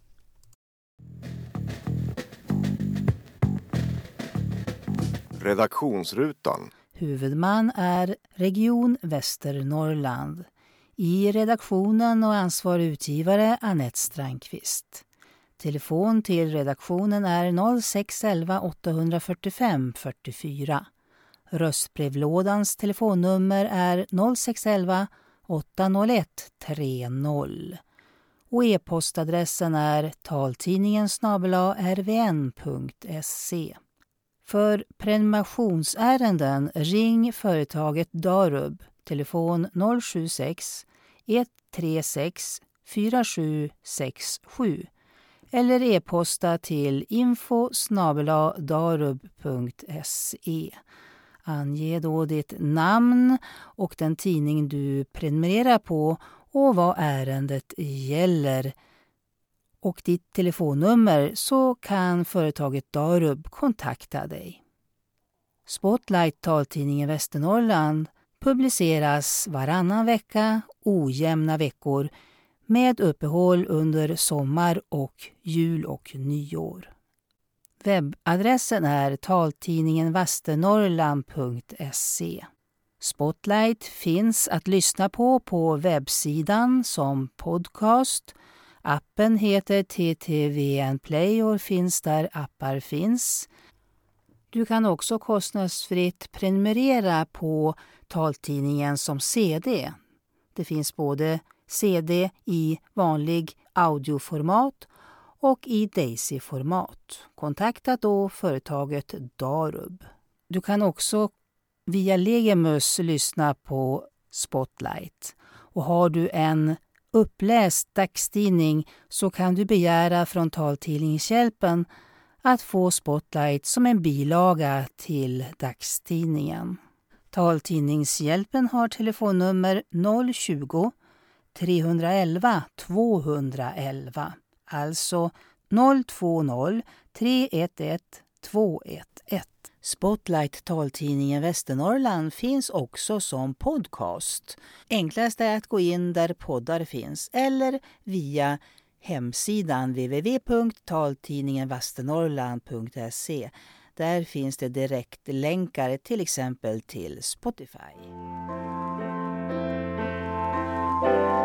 Redaktionsrutan. Huvudman är Region Västernorrland. I redaktionen och ansvarig utgivare Anette Strandqvist. Telefon till redaktionen är 0611 845 44. Röstbrevlådans telefonnummer är 0611 801 30. Och e-postadressen är taltidningen@rvn.se. För prenumerationsärenden ring företaget Darub, telefon 076 136 4767 eller e-posta till info@darub.se. Ange då ditt namn och den tidning du prenumererar på och vad ärendet gäller och ditt telefonnummer, så kan företaget Darub kontakta dig. Spotlight, taltidningen Västernorrland, publiceras varannan vecka, ojämna veckor, med uppehåll under sommar och jul och nyår. Webbadressen är taltidningenvasternorrland.se. Spotlight finns att lyssna på webbsidan som podcast. Appen heter TTVN Play och finns där appar finns. Du kan också kostnadsfritt prenumerera på taltidningen som CD. Det finns både CD i vanlig audioformat och i Daisy-format. Kontakta då företaget Darub. Du kan också via Legemus lyssna på Spotlight. Och har du en uppläst dagstidning så kan du begära från Taltidningshjälpen att få Spotlight som en bilaga till dagstidningen. Taltidningshjälpen har telefonnummer 020 311 211, alltså 020 311 211. Spotlight, taltidningen Västernorrland, finns också som podcast. Enklast är att gå in där poddar finns eller via hemsidan www.taltidningenvasternorrland.se. Där finns det direktlänkar till exempel till Spotify.